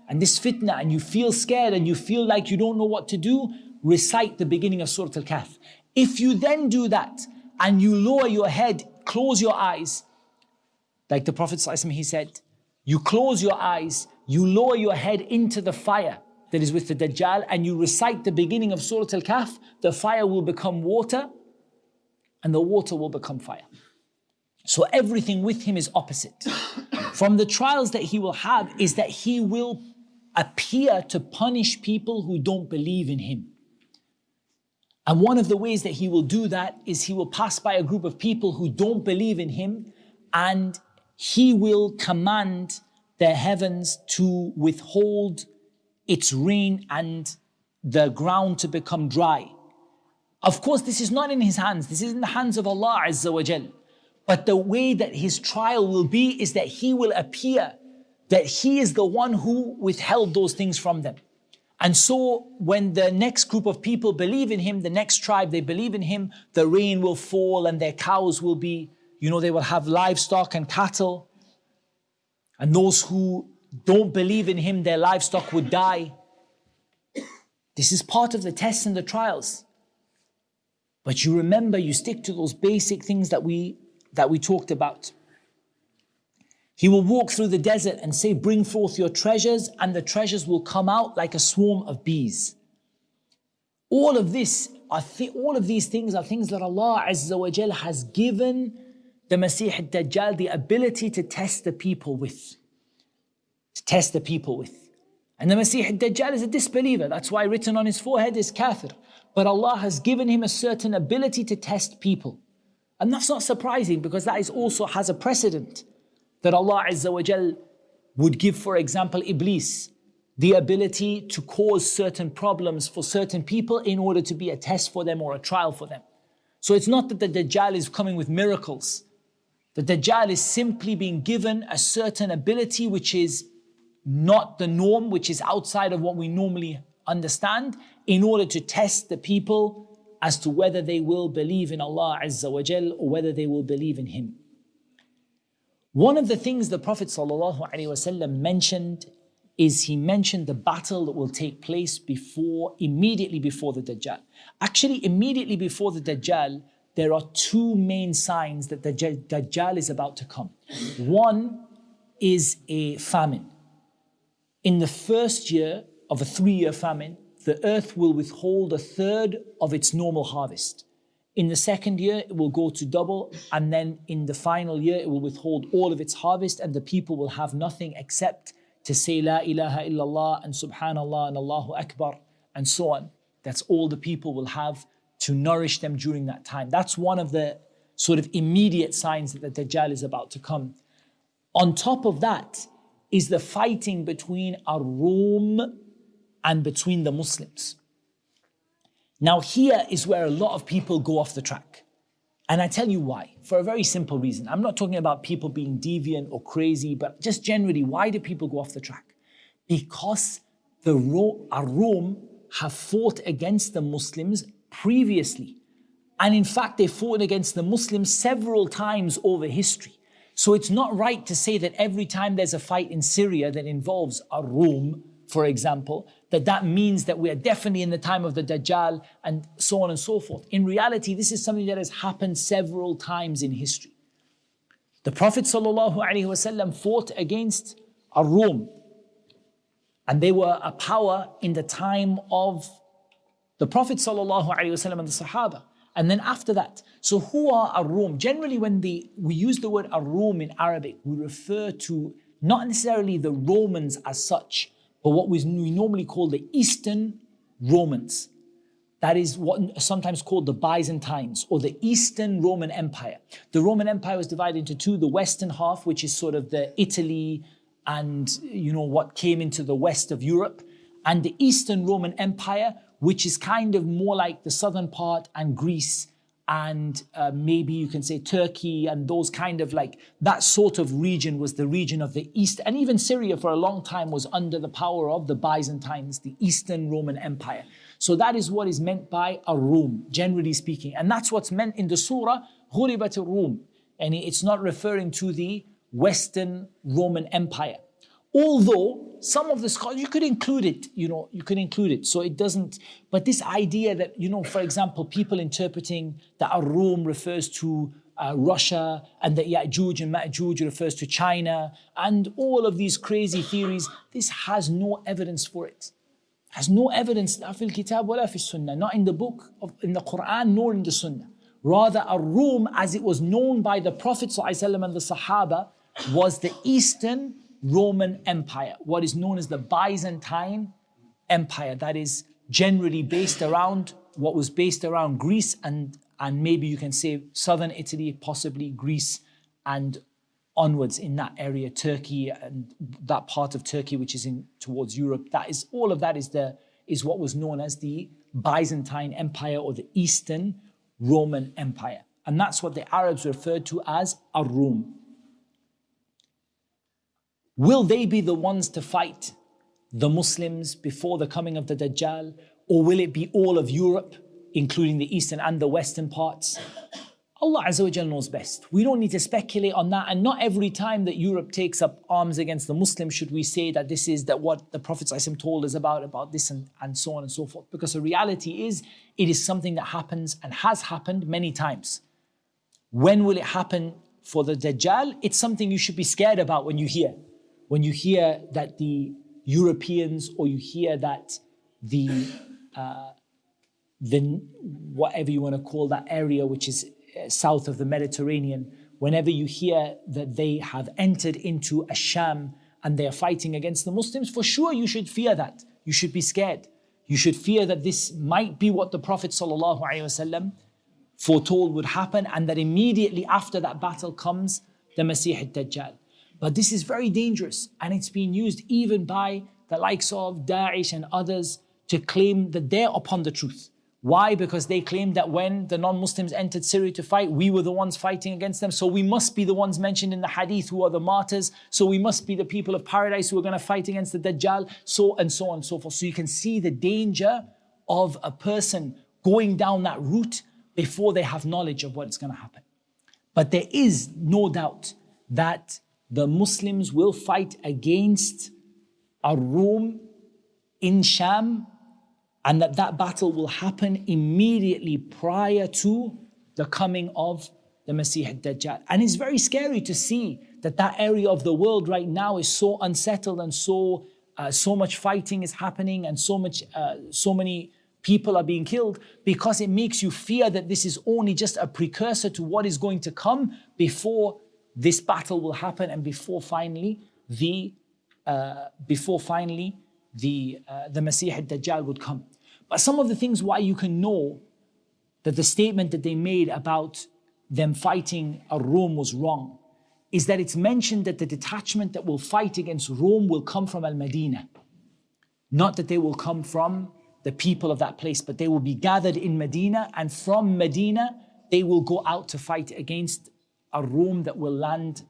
and this fitna, and you feel scared and you feel like you don't know what to do, recite the beginning of Surah Al-Kahf. If you then do that and you lower your head, close your eyes, like the Prophet ﷺ, he said, you close your eyes, you lower your head into the fire that is with the Dajjal, and you recite the beginning of Surah Al-Kahf, the fire will become water and the water will become fire. So everything with him is opposite. From the trials that he will have is that he will appear to punish people who don't believe in him. And one of the ways that he will do that is he will pass by a group of people who don't believe in him, and he will command the heavens to withhold its rain and the ground to become dry. Of course, this is not in his hands. This is in the hands of Allah Azza wa Jal. But the way that his trial will be is that he will appear that he is the one who withheld those things from them. And so when the next group of people believe in him, the next tribe, they believe in him, the rain will fall and their cows will be, they will have livestock and cattle. And those who don't believe in him, their livestock would die. This is part of the tests and the trials. But you remember, you stick to those basic things that we talked about. He will walk through the desert and say, bring forth your treasures, and the treasures will come out like a swarm of bees. All of these things are things that Allah Azza wa Jal has given the Masih al-Dajjal the ability to test the people with. And the Masih al-Dajjal is a disbeliever. That's why written on his forehead is kafir. But Allah has given him a certain ability to test people. And that's not surprising, because that also has a precedent. That Allah Azza wa Jal would give, for example, Iblis the ability to cause certain problems for certain people in order to be a test for them or a trial for them. So it's not that the Dajjal is coming with miracles. The Dajjal is simply being given a certain ability which is not the norm, which is outside of what we normally understand, in order to test the people as to whether they will believe in Allah Azza wa Jal or whether they will believe in him. One of the things the Prophet ﷺ mentioned is he mentioned the battle that will take place immediately before the Dajjal. Actually, immediately before the Dajjal, there are two main signs that the Dajjal is about to come. One is a famine. In the first year of a 3-year famine, the earth will withhold 1/3 of its normal harvest. In the second year, it will go to double, and then in the final year, it will withhold all of its harvest, and the people will have nothing except to say La ilaha illallah and Subhanallah and Allahu Akbar and so on. That's all the people will have to nourish them during that time. That's one of the sort of immediate signs that the Dajjal is about to come. On top of that is the fighting between Ar-Rum and between the Muslims. Now here is where a lot of people go off the track. And I tell you why. For a very simple reason. I'm not talking about people being deviant or crazy, but just generally, why do people go off the track? Because the Ar-Rum have fought against the Muslims previously. And in fact, they fought against the Muslims several times over history. So it's not right to say that every time there's a fight in Syria that involves Ar-Rum, for example, that means that we are definitely in the time of the Dajjal and so on and so forth. In reality, this is something that has happened several times in history. The Prophet ﷺ fought against Ar-Rum, and they were a power in the time of the Prophet ﷺ and the Sahaba. And then after that, so who are Ar-Rum? Generally, when we use the word Ar-Rum in Arabic, we refer to not necessarily the Romans as such, but what we normally call the Eastern Romans. That is what is sometimes called the Byzantines or the Eastern Roman Empire. The Roman Empire was divided into two: the Western half, which is sort of the Italy and what came into the west of Europe, and the Eastern Roman Empire, which is kind of more like the southern part and Greece and maybe you can say Turkey and those kind of like that sort of region was the region of the East. And even Syria for a long time was under the power of the Byzantines, the Eastern Roman Empire. So that is what is meant by Ar-Rum, generally speaking. And that's what's meant in the surah, Ghuribat Ar-Rum. And it's not referring to the Western Roman Empire. Although some of the scholars, you could include it, you could include it. So it doesn't, but this idea that, for example, people interpreting that Ar-Rum refers to Russia and that Ya'juj and Ma'juj refers to China and all of these crazy theories, this has no evidence for it. Has no evidence, لا في الكتاب ولا في السنة, not in the book, in the Quran, nor in the Sunnah. Rather, Ar-Rum, as it was known by the Prophet ﷺ and the Sahaba, was the Eastern Roman Empire, what is known as the Byzantine Empire, that is generally based around what was based around Greece and maybe you can say southern Italy, possibly Greece and onwards in that area, Turkey and that part of Turkey which is in towards Europe. That is all of that is what was known as the Byzantine Empire or the Eastern Roman Empire, and that's what the Arabs referred to as Ar-Rum. Will they be the ones to fight the Muslims before the coming of the Dajjal? Or will it be all of Europe, including the eastern and the western parts? Allah Azza wa Jal knows best. We don't need to speculate on that. And not every time that Europe takes up arms against the Muslims should we say that this is that what the Prophet ﷺ told us about this and so on and so forth. Because the reality is, it is something that happens and has happened many times. When will it happen for the Dajjal? It's something you should be scared about when you hear. When you hear that the Europeans, or you hear that the whatever you want to call that area which is south of the Mediterranean, whenever you hear that they have entered into Asham and they are fighting against the Muslims, for sure you should fear that. You should be scared. You should fear that this might be what the Prophet ﷺ foretold would happen, and that immediately after that battle comes the Masih al-Dajjal. But this is very dangerous, and it's been used even by the likes of Daesh and others to claim that they're upon the truth. Why? Because they claim that when the non-Muslims entered Syria to fight, we were the ones fighting against them. So we must be the ones mentioned in the hadith who are the martyrs. So we must be the people of paradise who are going to fight against the Dajjal, so and so on and so forth. So you can see the danger of a person going down that route before they have knowledge of what's going to happen. But there is no doubt that the Muslims will fight against Ar-Rum in Sham, and that battle will happen immediately prior to the coming of the Masih al-Dajjal. And it's very scary to see that area of the world right now is so unsettled and so much fighting is happening and so many people are being killed, because it makes you fear that this is only just a precursor to what is going to come before this battle will happen and before finally the Masih al-Dajjal would come. But some of the things why you can know that the statement that they made about them fighting Ar-Rum was wrong is that it's mentioned that the detachment that will fight against Rome will come from Al-Madinah. Not that they will come from the people of that place, but they will be gathered in Medina, and from Medina they will go out to fight against Ar-Rum that will land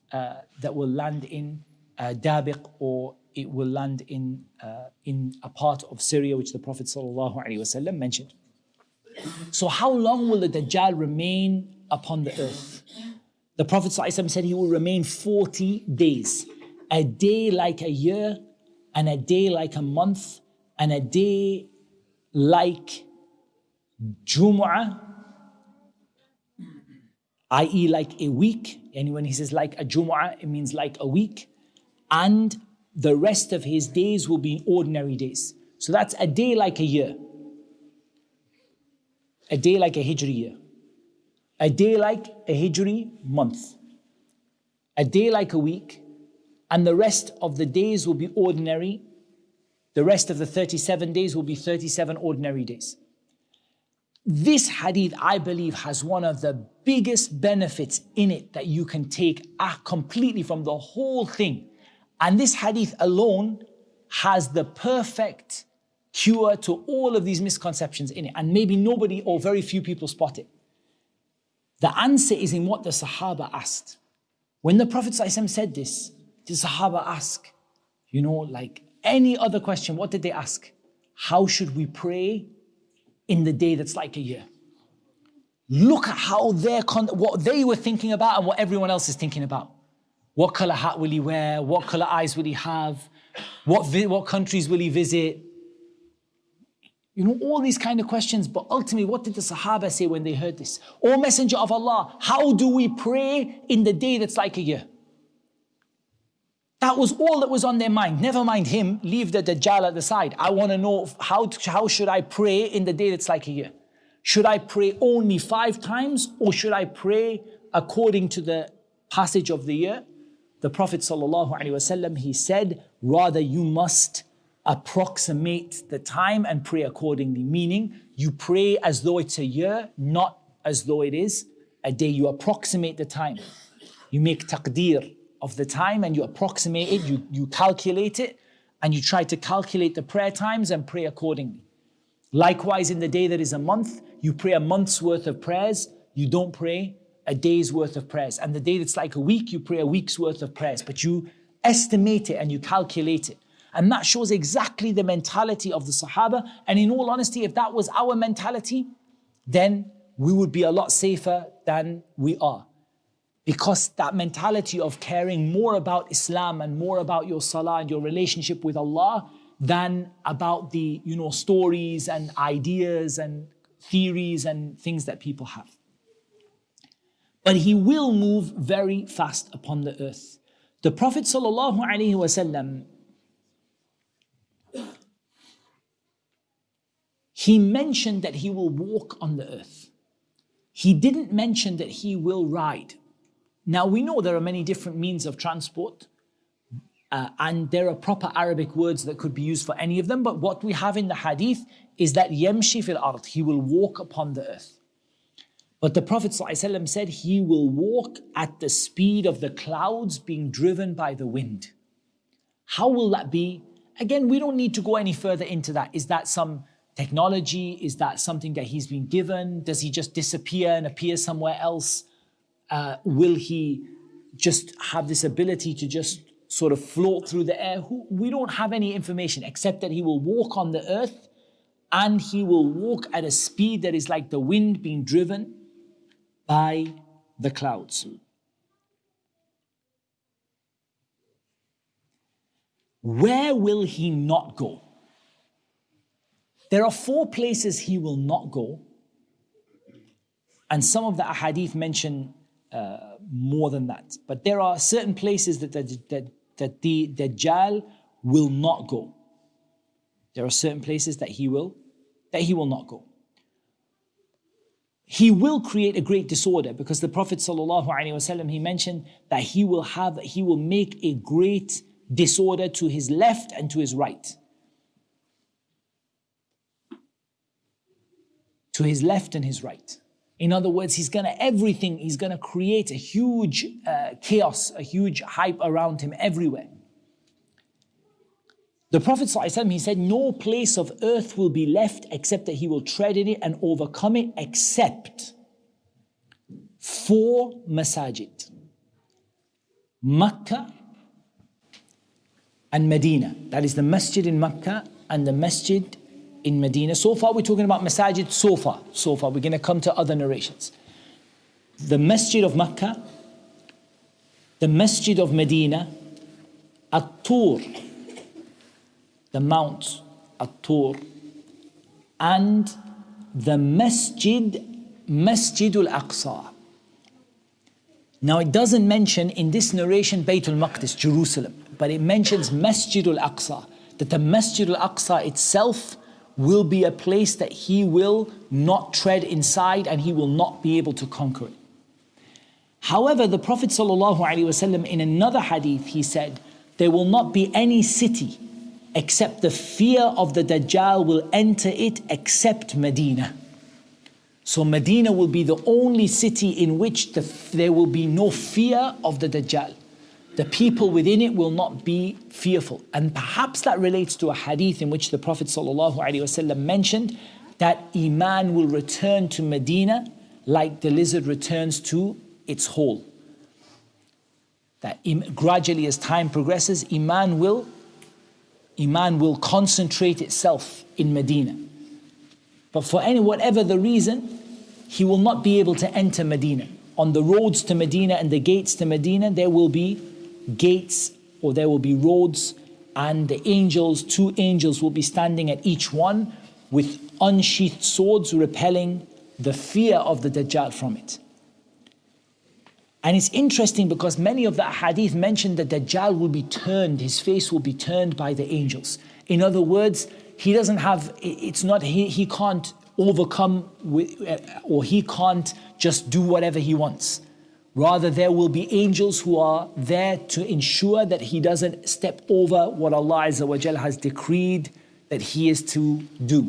in Dabiq, or it will land in a part of Syria which the Prophet ﷺ mentioned. So how long will the Dajjal remain upon the earth? The Prophet ﷺ said he will remain 40 days. A day like a year, and a day like a month, and a day like Jumu'ah, i.e. like a week. And when he says like a Jumu'ah, it means like a week. And the rest of his days will be ordinary days. So that's a day like a year. A day like a Hijri year. A day like a Hijri month. A day like a week. And the rest of the days will be ordinary. The rest of the 37 days will be 37 ordinary days. This hadith, I believe, has one of the biggest benefits in it that you can take completely from the whole thing. And this hadith alone has the perfect cure to all of these misconceptions in it. And maybe nobody or very few people spot it. The answer is in what the Sahaba asked. When the Prophet ﷺ said this, the Sahaba asked, like any other question, what did they ask? How should we pray in the day that's like a year? Look at how what they were thinking about and what everyone else is thinking about. What color hat will he wear? What color eyes will he have? What countries will he visit? You know, all these kind of questions. But ultimately, what did the Sahaba say when they heard this? O Messenger of Allah, how do we pray in the day that's like a year? That was all that was on their mind. Never mind him, leave the Dajjal at the side. I want to know how should I pray in the day that's like a year? Should I pray only 5 times, or should I pray according to the passage of the year? The Prophet ﷺ, he said, rather you must approximate the time and pray accordingly. Meaning, you pray as though it's a year, not as though it is a day. You approximate the time. You make taqdeer of the time and you approximate it, you calculate it, and you try to calculate the prayer times and pray accordingly. Likewise, in the day that is a month, you pray a month's worth of prayers, you don't pray a day's worth of prayers. And the day that's like a week, you pray a week's worth of prayers, but you estimate it and you calculate it. And that shows exactly the mentality of the Sahaba. And in all honesty, if that was our mentality, then we would be a lot safer than we are. Because that mentality of caring more about Islam and more about your salah and your relationship with Allah than about the, stories and ideas and theories and things that people have. But he will move very fast upon the earth. The Prophet ﷺ, he mentioned that he will walk on the earth. He didn't mention that he will ride. Now we know there are many different means of transport, and there are proper Arabic words that could be used for any of them, but what we have in the hadith is that yamshi fil ard, he will walk upon the earth. But the Prophet ﷺ said he will walk at the speed of the clouds being driven by the wind. How will that be? Again, we don't need to go any further into that. Is that some technology? Is that something that he's been given? Does he just disappear and appear somewhere else? Will he just have this ability to just sort of float through the air? We don't have any information except that he will walk on the earth and he will walk at a speed that is like the wind being driven by the clouds. Where will he not go? There are 4 places he will not go, and some of the ahadith mention more than that. But there are certain places that the Dajjal will not go. There are certain places that he will not go. He will create a great disorder, because the Prophet ﷺ, he mentioned that he will make a great disorder to his left and to his right. To his left and his right. In other words, he's going to create a huge chaos, a huge hype around him everywhere. The Prophet ﷺ, he said, no place of earth will be left except that he will tread in it and overcome it, except 4 masajid. Makkah and Medina. That is the masjid in Makkah and the masjid in Medina. So far we're talking about masajid so far. We're going to come to other narrations. The masjid of Makkah, the masjid of Medina, At-Tur, the Mount At-Tur, and the Masjidul Aqsa. Now it doesn't mention in this narration Baytul Maqdis, Jerusalem, but it mentions Masjidul Aqsa, that the Masjidul Aqsa itself will be a place that he will not tread inside and he will not be able to conquer it. However, the Prophet ﷺ in another hadith, he said, there will not be any city except the fear of the Dajjal will enter it except Medina. So Medina will be the only city in which there will be no fear of the Dajjal. The people within it will not be fearful. And perhaps that relates to a hadith in which the Prophet ﷺ mentioned that Iman will return to Medina like the lizard returns to its hole. That gradually as time progresses, Iman will concentrate itself in Medina. But for whatever the reason, he will not be able to enter Medina. On the roads to Medina and the gates to Medina, there will be gates, or there will be roads, and the angels, 2 angels will be standing at each one with unsheathed swords, repelling the fear of the Dajjal from it. And it's interesting because many of the hadith mention that Dajjal will be turned, his face will be turned by the angels. In other words, he doesn't have, it's not, he can't overcome or he can't just do whatever he wants. Rather, there will be angels who are there to ensure that he doesn't step over what Allah Azza wa Jal has decreed that he is to do.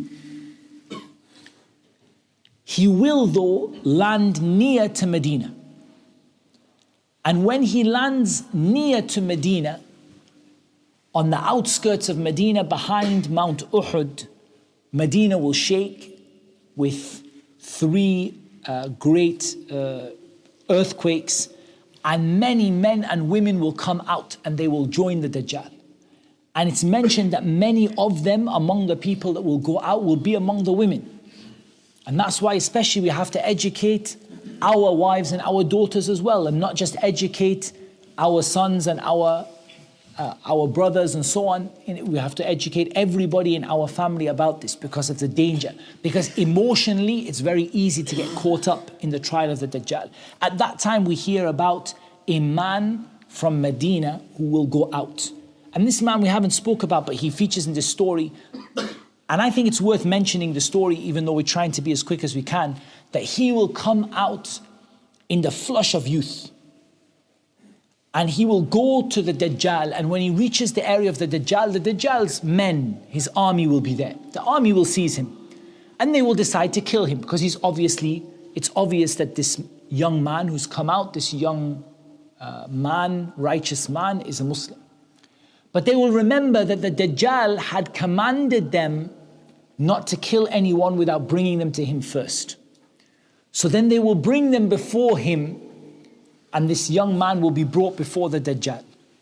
He will, though, land near to Medina. And when he lands near to Medina, on the outskirts of Medina, behind Mount Uhud, Medina will shake with 3 great earthquakes, and many men and women will come out and they will join the Dajjal. And it's mentioned that many of them among the people that will go out will be among the women. And that's why especially we have to educate our wives and our daughters as well, and not just educate our sons and our brothers and so on. We have to educate everybody in our family about this because of the danger. Because emotionally, it's very easy to get caught up in the trial of the Dajjal. At that time, we hear about a man from Medina who will go out. And this man we haven't spoke about, but he features in this story. And I think it's worth mentioning the story, even though we're trying to be as quick as we can, that he will come out in the flush of youth. And he will go to the Dajjal, and when he reaches the area of the Dajjal's men, his army will be there. The army will seize him, and they will decide to kill him, because it's obvious that this young man who's come out, this young man, righteous man, is a Muslim. But they will remember that the Dajjal had commanded them not to kill anyone without bringing them to him first. So then they will bring them before him, and this young man will be brought before the Dajjal.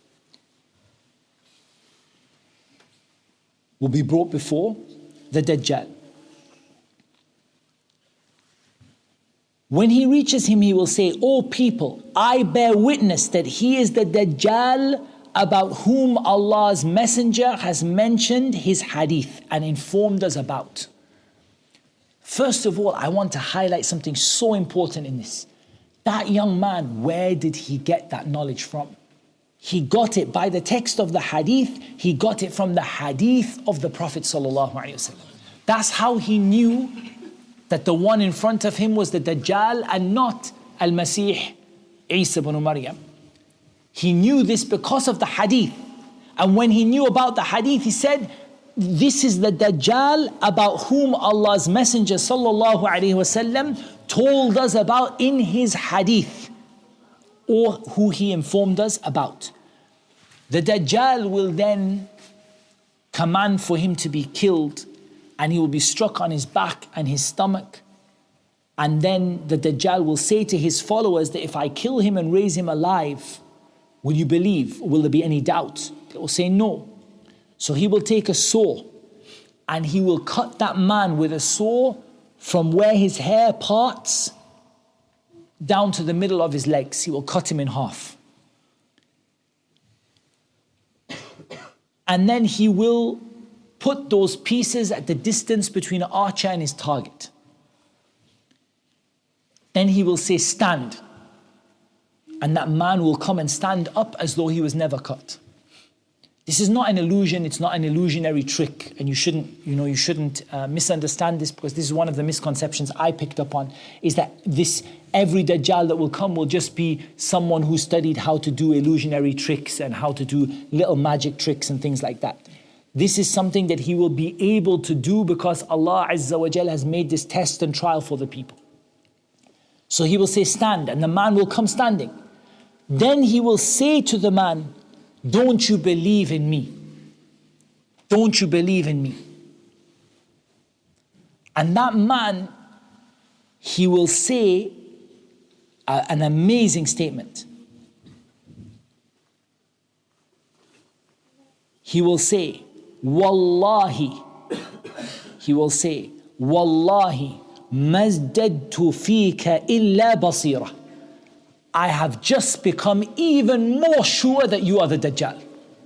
Will be brought before the Dajjal. When he reaches him, he will say, "O people, I bear witness that he is the Dajjal about whom Allah's Messenger has mentioned his hadith and informed us about." First of all, I want to highlight something so important in this. That young man, where did he get that knowledge from? He got it by the text of the hadith. He got it from the hadith of the Prophet ﷺ. That's how he knew that the one in front of him was the Dajjal and not Al-Masih Isa ibn Maryam. He knew this because of the hadith. And when he knew about the hadith, he said, this is the Dajjal about whom Allah's Messenger sallallahu alaihi wasallam told us about in his hadith, or who he informed us about. The Dajjal will then command for him to be killed, and he will be struck on his back and his stomach. And then the Dajjal will say to his followers that if I kill him and raise him alive, will you believe? Will there be any doubt? They will say no. So he will take a saw and he will cut that man with a saw from where his hair parts down to the middle of his legs. He will cut him in half. And then he will put those pieces at the distance between an archer and his target. Then he will say, "Stand." And that man will come and stand up as though he was never cut. This is not an illusion, it's not an illusionary trick, and you shouldn't misunderstand this, because this is one of the misconceptions I picked up on, is that every Dajjal that will come will just be someone who studied how to do illusionary tricks and how to do little magic tricks and things like that. This is something that he will be able to do because Allah Azza wa Jal has made this test and trial for the people. So he will say, "Stand," and the man will come standing. Then he will say to the man, "Don't you believe in me? Don't you believe in me?" And that man, he will say an amazing statement. He will say, "Wallahi," he will say, "Wallahi, mazdadtu fika illa basira." I have just become even more sure that you are the Dajjal.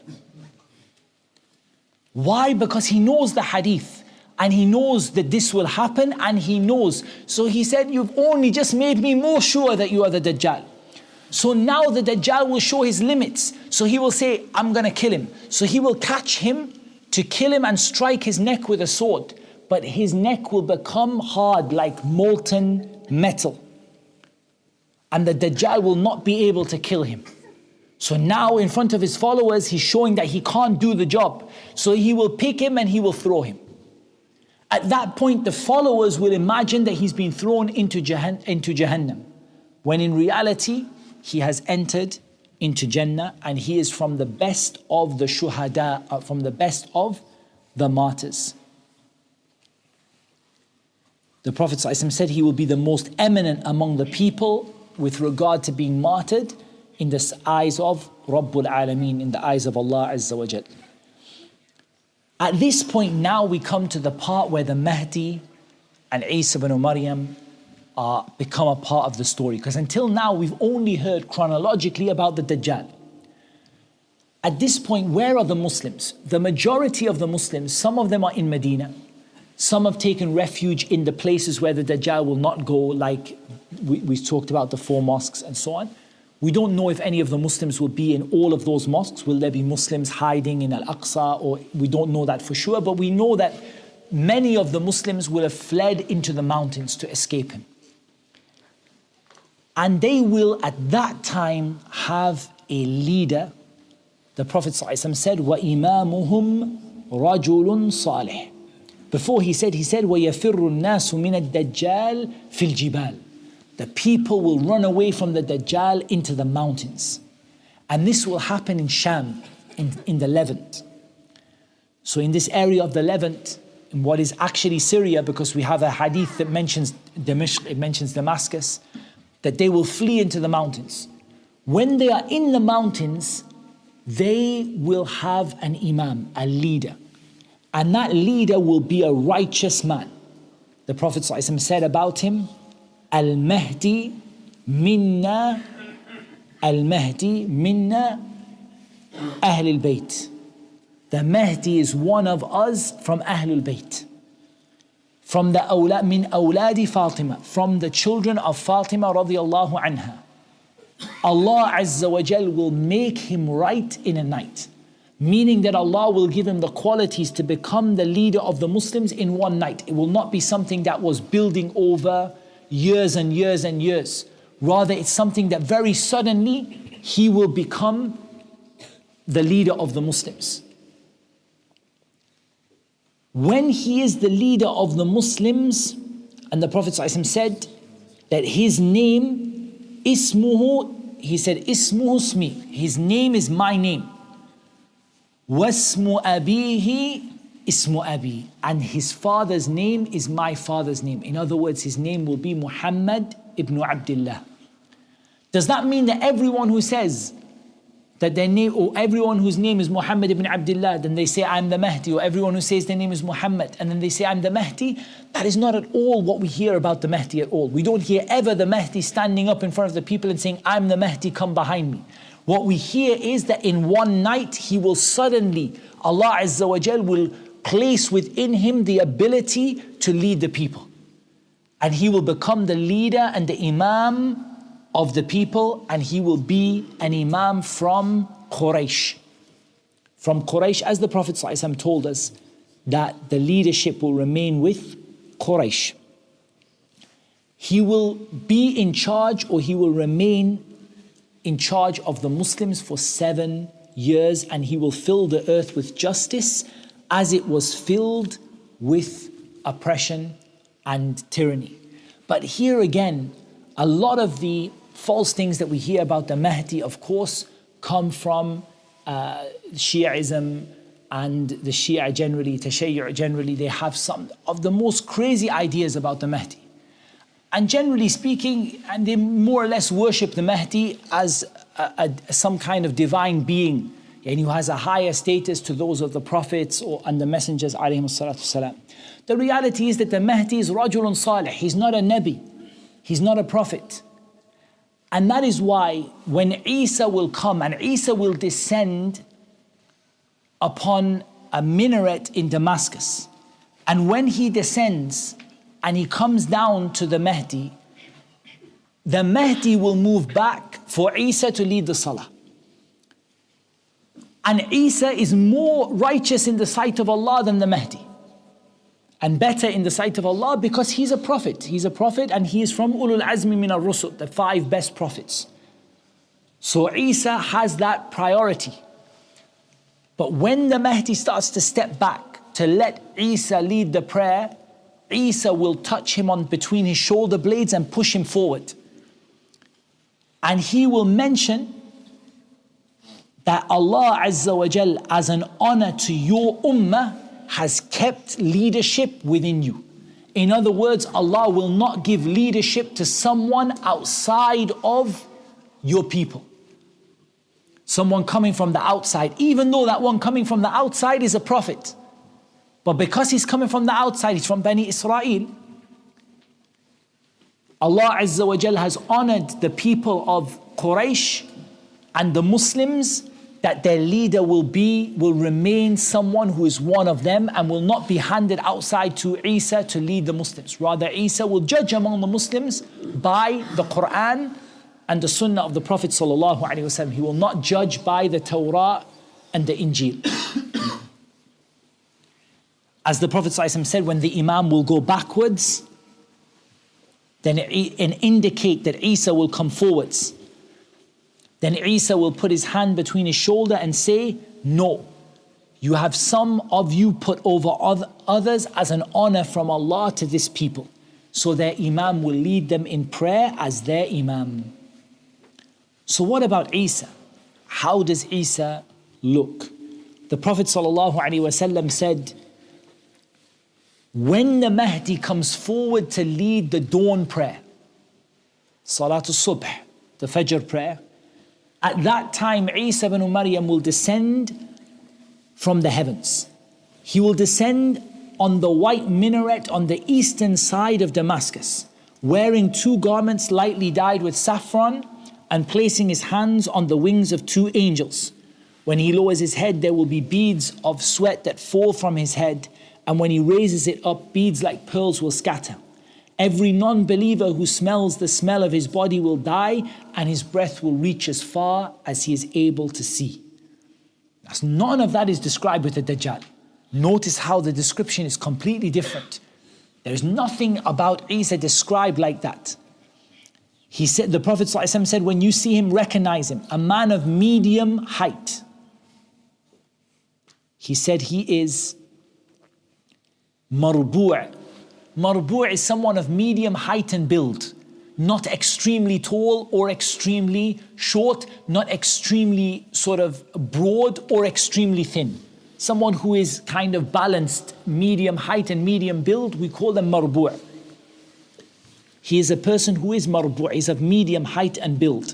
Why? Because he knows the hadith and he knows that this will happen and he knows. So he said, you've only just made me more sure that you are the Dajjal. So now the Dajjal will show his limits. So he will say, I'm going to kill him. So he will catch him to kill him and strike his neck with a sword. But his neck will become hard like molten metal. And the Dajjal will not be able to kill him. So now in front of his followers, he's showing that he can't do the job. So he will pick him and he will throw him. At that point, the followers will imagine that he's been thrown into Jahannam. When in reality, he has entered into Jannah and he is from the best of the shuhada, from the best of the martyrs. The Prophet ﷺ said he will be the most eminent among the people with regard to being martyred in the eyes of Rabbul Alameen, in the eyes of Allah Azza wa Jal. At this point now we come to the part where the Mahdi and Isa ibn Maryam become a part of the story. Because until now we've only heard chronologically about the Dajjal. At this point, where are the Muslims? The majority of the Muslims, some of them are in Medina. Some have taken refuge in the places where the Dajjal will not go, like we talked about the 4 mosques and so on. We don't know if any of the Muslims will be in all of those mosques. Will there be Muslims hiding in Al-Aqsa? Or we don't know that for sure. But we know that many of the Muslims will have fled into the mountains to escape him. And they will at that time have a leader. The Prophet ﷺ said, وَإِمَامُهُمْ رَجُلٌ صَالِحٌ. Before he said, وَيَفِرُّ النَّاسُ مِنَ الدَّجَّالِ فِي الْجِبَالِ. The people will run away from the Dajjal into the mountains. And this will happen in Sham, in the Levant. So in this area of the Levant, in what is actually Syria, because we have a hadith that mentions Damascus, it mentions Damascus, that they will flee into the mountains. When they are in the mountains, they will have an imam, a leader. And that leader will be a righteous man. The Prophet ﷺ said about him, Al-Mahdi minna Ahl al-Bayt. The Mahdi is one of us from Ahl al-Bayt. From the min awladi Fatima, from the children of Fatima radiyallahu anha. Allah Azza wa Jal will make him right in a night. Meaning that Allah will give him the qualities to become the leader of the Muslims in one night. It will not be something that was building over years and years and years. Rather, it's something that very suddenly he will become the leader of the Muslims. When he is the leader of the Muslims, and the Prophet ﷺ said that his name, ismuhu, he said, ismuhu ismi, his name is my name. Wasmu abihi ismu abi, and his father's name is my father's name. In other words, his name will be Muhammad ibn Abdullah. Does that mean that everyone who says that their name, or everyone whose name is Muhammad ibn Abdullah, then they say I'm the Mahdi, or everyone who says their name is Muhammad and then they say I'm the Mahdi? That is not at all what we hear about the Mahdi at all. We don't hear ever the Mahdi standing up in front of the people and saying, I'm the Mahdi, come behind me. What we hear is that in one night he will suddenly, Allah Azza wa Jal will place within him the ability to lead the people. And he will become the leader and the imam of the people, and he will be an imam from Quraysh. From Quraysh, as the Prophet ﷺ told us, that the leadership will remain with Quraysh. He will be in charge, or he will remain in charge of the Muslims for 7 years, and he will fill the earth with justice as it was filled with oppression and tyranny. But here again, a lot of the false things that we hear about the Mahdi, of course, come from Shi'ism and the Shia generally, Tashayyu' generally. They have some of the most crazy ideas about the Mahdi. And generally speaking, and they more or less worship the Mahdi as some kind of divine being, and who has a higher status to those of the prophets and the messengers alayhimus salatu wasalam. The reality is that the Mahdi is rajulun salih. He's not a nabi. He's not a prophet. And that is why when Isa will come, and Isa will descend upon a minaret in Damascus, and when he descends and he comes down to the Mahdi will move back for Isa to lead the salah. And Isa is more righteous in the sight of Allah than the Mahdi, and better in the sight of Allah, because he's a prophet. He's a prophet, and he is from Ulul Azmi min al-Rusul, the 5 best prophets. So Isa has that priority. But when the Mahdi starts to step back to let Isa lead the prayer, Isa will touch him on between his shoulder blades and push him forward. And he will mention that Allah Azza wa Jal, as an honor to your ummah, has kept leadership within you. In other words, Allah will not give leadership to someone outside of your people. Someone coming from the outside, even though that one coming from the outside is a prophet. But because he's coming from the outside, he's from Bani Israel, Allah Azza wa Jal has honored the people of Quraysh and the Muslims, that their leader will remain someone who is one of them and will not be handed outside to Isa to lead the Muslims. Rather, Isa will judge among the Muslims by the Quran and the Sunnah of the Prophet sallallahu alaihi wasallam. He will not judge by the Torah and the Injil. As the Prophet sallallahu alaihi wasallam said, when the Imam will go backwards, then and indicate that Isa will come forwards. Then Isa will put his hand between his shoulder and say, no, you have some of you put over others as an honor from Allah to this people. So their Imam will lead them in prayer as their Imam. So what about Isa? How does Isa look? The Prophet ﷺ said, when the Mahdi comes forward to lead the dawn prayer, Salatul Subh, the Fajr prayer, at that time Isa ibn Maryam will descend from the heavens. He will descend on the white minaret on the eastern side of Damascus, wearing 2 garments lightly dyed with saffron, and placing his hands on the wings of 2 angels. When he lowers his head, there will be beads of sweat that fall from his head, and when he raises it up, beads like pearls will scatter. Every non-believer who smells the smell of his body will die, and his breath will reach as far as he is able to see. None of that is described with the Dajjal. Notice how the description is completely different. There is nothing about Isa described like that. He said, the Prophet ﷺ said, when you see him, recognize him, a man of medium height. He said he is marbu'. Marbu' is someone of medium height and build. Not extremely tall or extremely short, not extremely sort of broad or extremely thin. Someone who is kind of balanced, medium height and medium build, we call them marbu'. He is a person who is marbu', he's of medium height and build.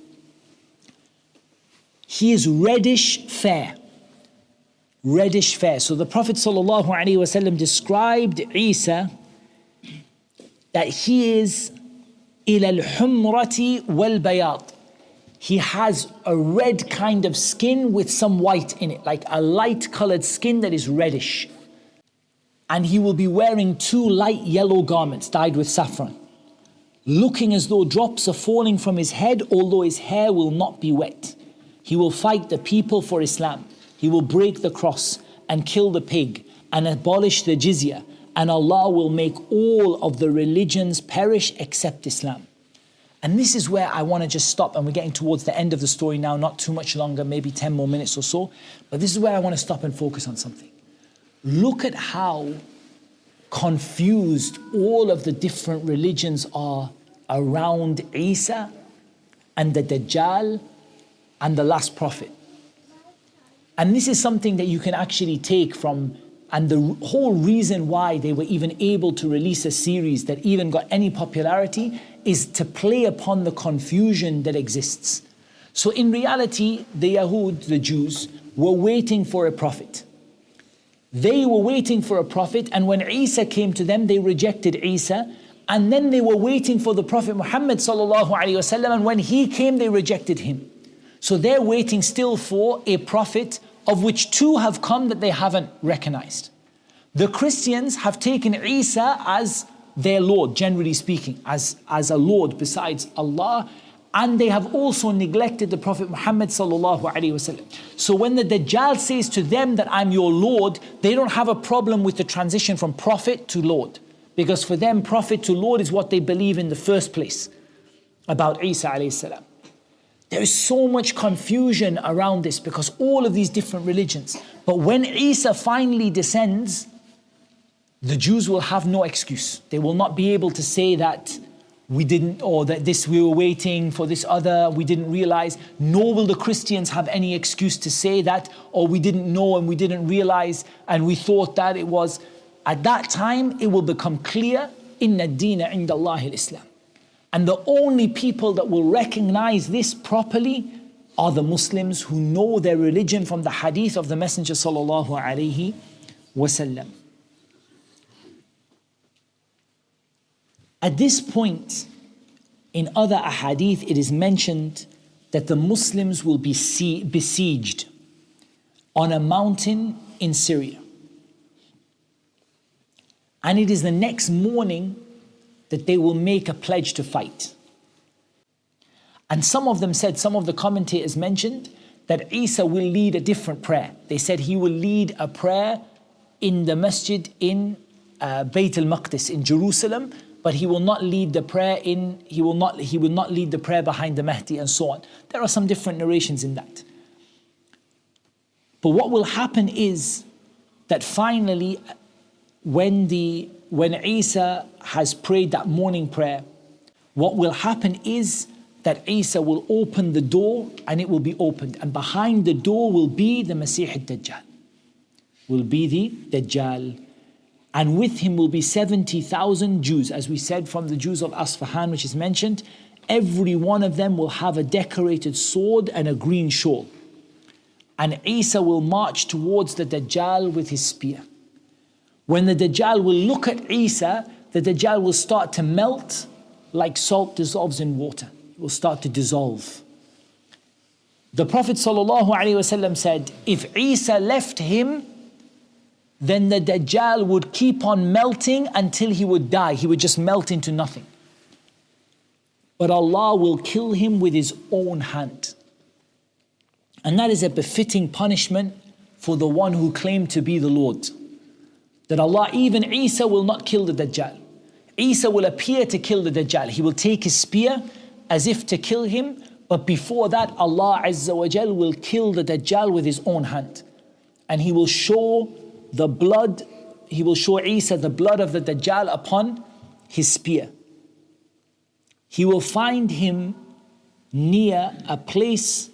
He is reddish fair. Reddish fair. So the Prophet ﷺ described Isa that he is إِلَى الْحُمْرَةِ وَالْبَيَاضِ. He has a red kind of skin with some white in it, like a light colored skin that is reddish. And he will be wearing 2 light yellow garments dyed with saffron, looking as though drops are falling from his head, although his hair will not be wet. He will fight the people for Islam. He will break the cross and kill the pig and abolish the jizya, and Allah will make all of the religions perish except Islam. And this is where I want to just stop, and we're getting towards the end of the story now, not too much longer, maybe 10 more minutes or so, but this is where I want to stop and focus on something. Look at how confused all of the different religions are around Isa and the Dajjal and the last prophet. And this is something that you can actually take from, and the whole reason why they were even able to release a series that even got any popularity is to play upon the confusion that exists. So in reality, the Yahud, the Jews, were waiting for a prophet. They were waiting for a prophet, and when Isa came to them, they rejected Isa, And then they were waiting for the Prophet Muhammad sallallahu alaihi wasallam, and when he came, they rejected him. So they're waiting still for a prophet, of which two have come that they haven't recognized. The Christians have taken Isa as their Lord, generally speaking, as a Lord besides Allah, and they have also neglected the Prophet Muhammad sallallahu alaihi wasallam. So when the Dajjal says to them that I'm your Lord, they don't have a problem with the transition from prophet to Lord. Because for them, prophet to Lord is what they believe in the first place about Isa alayhi salam. There is so much confusion around this because all of these different religions. But when Isa finally descends, the Jews will have no excuse. They will not be able to say that we didn't, or that this we were waiting for this other, we didn't realize. Nor will the Christians have any excuse to say that, or we didn't know and we didn't realize and we thought that it was. At that time, it will become clear, Inna ad-deena inda Allahi al-Islam. And the only people that will recognize this properly are the Muslims who know their religion from the hadith of the Messenger sallallahu alaihi wasallam. At this point, in other ahadith, it is mentioned that the Muslims will be besieged on a mountain in Syria. And it is the next morning that they will make a pledge to fight. And some of them said, some of the commentators mentioned that Isa will lead a different prayer. They said he will lead a prayer in the masjid in Bayt al-Maqdis in Jerusalem, but he will not lead the prayer he will not lead the prayer behind the Mahdi and so on. There are some different narrations in that. But what will happen is that finally, when Isa has prayed that morning prayer, what will happen is that Isa will open the door and it will be opened. And behind the door will be the Masih al-Dajjal. Will be the Dajjal. And with him will be 70,000 Jews. As we said, from the Jews of Asfahan, which is mentioned, every one of them will have a decorated sword and a green shawl. And Isa will march towards the Dajjal with his spear. When the Dajjal will look at Isa, the Dajjal will start to melt like salt dissolves in water. It will start to dissolve. The Prophet ﷺ said, if Isa left him, then the Dajjal would keep on melting until he would die. He would just melt into nothing. But Allah will kill him with his own hand. And that is a befitting punishment for the one who claimed to be the Lord. That Allah, even Isa will not kill the Dajjal. Isa will appear to kill the Dajjal. He will take his spear as if to kill him. But before that, Allah Azza wa Jal will kill the Dajjal with his own hand. And he will show the blood, he will show Isa the blood of the Dajjal upon his spear. He will find him near a place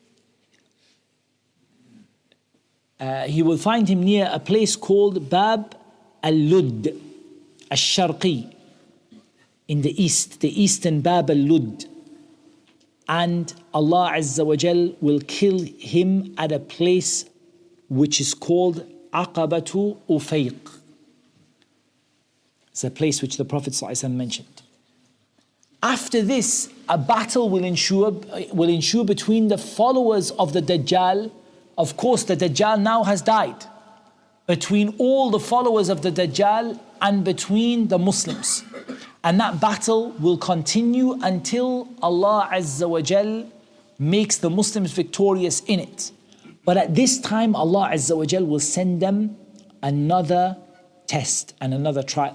called Bab al-Lud al-Sharqi, in the east, the eastern Bab al-Lud. And Allah Azza wa Jal will kill him at a place which is called Aqabatu Ufayq. It's a place which the Prophet ﷺ mentioned. After this, a battle will ensure between the followers of the Dajjal. Of course, the Dajjal now has died. Between all the followers of the Dajjal and between the Muslims. And that battle will continue until Allah Azza wa Jal makes the Muslims victorious in it. But at this time, Allah Azza wa Jal will send them another test and another trial.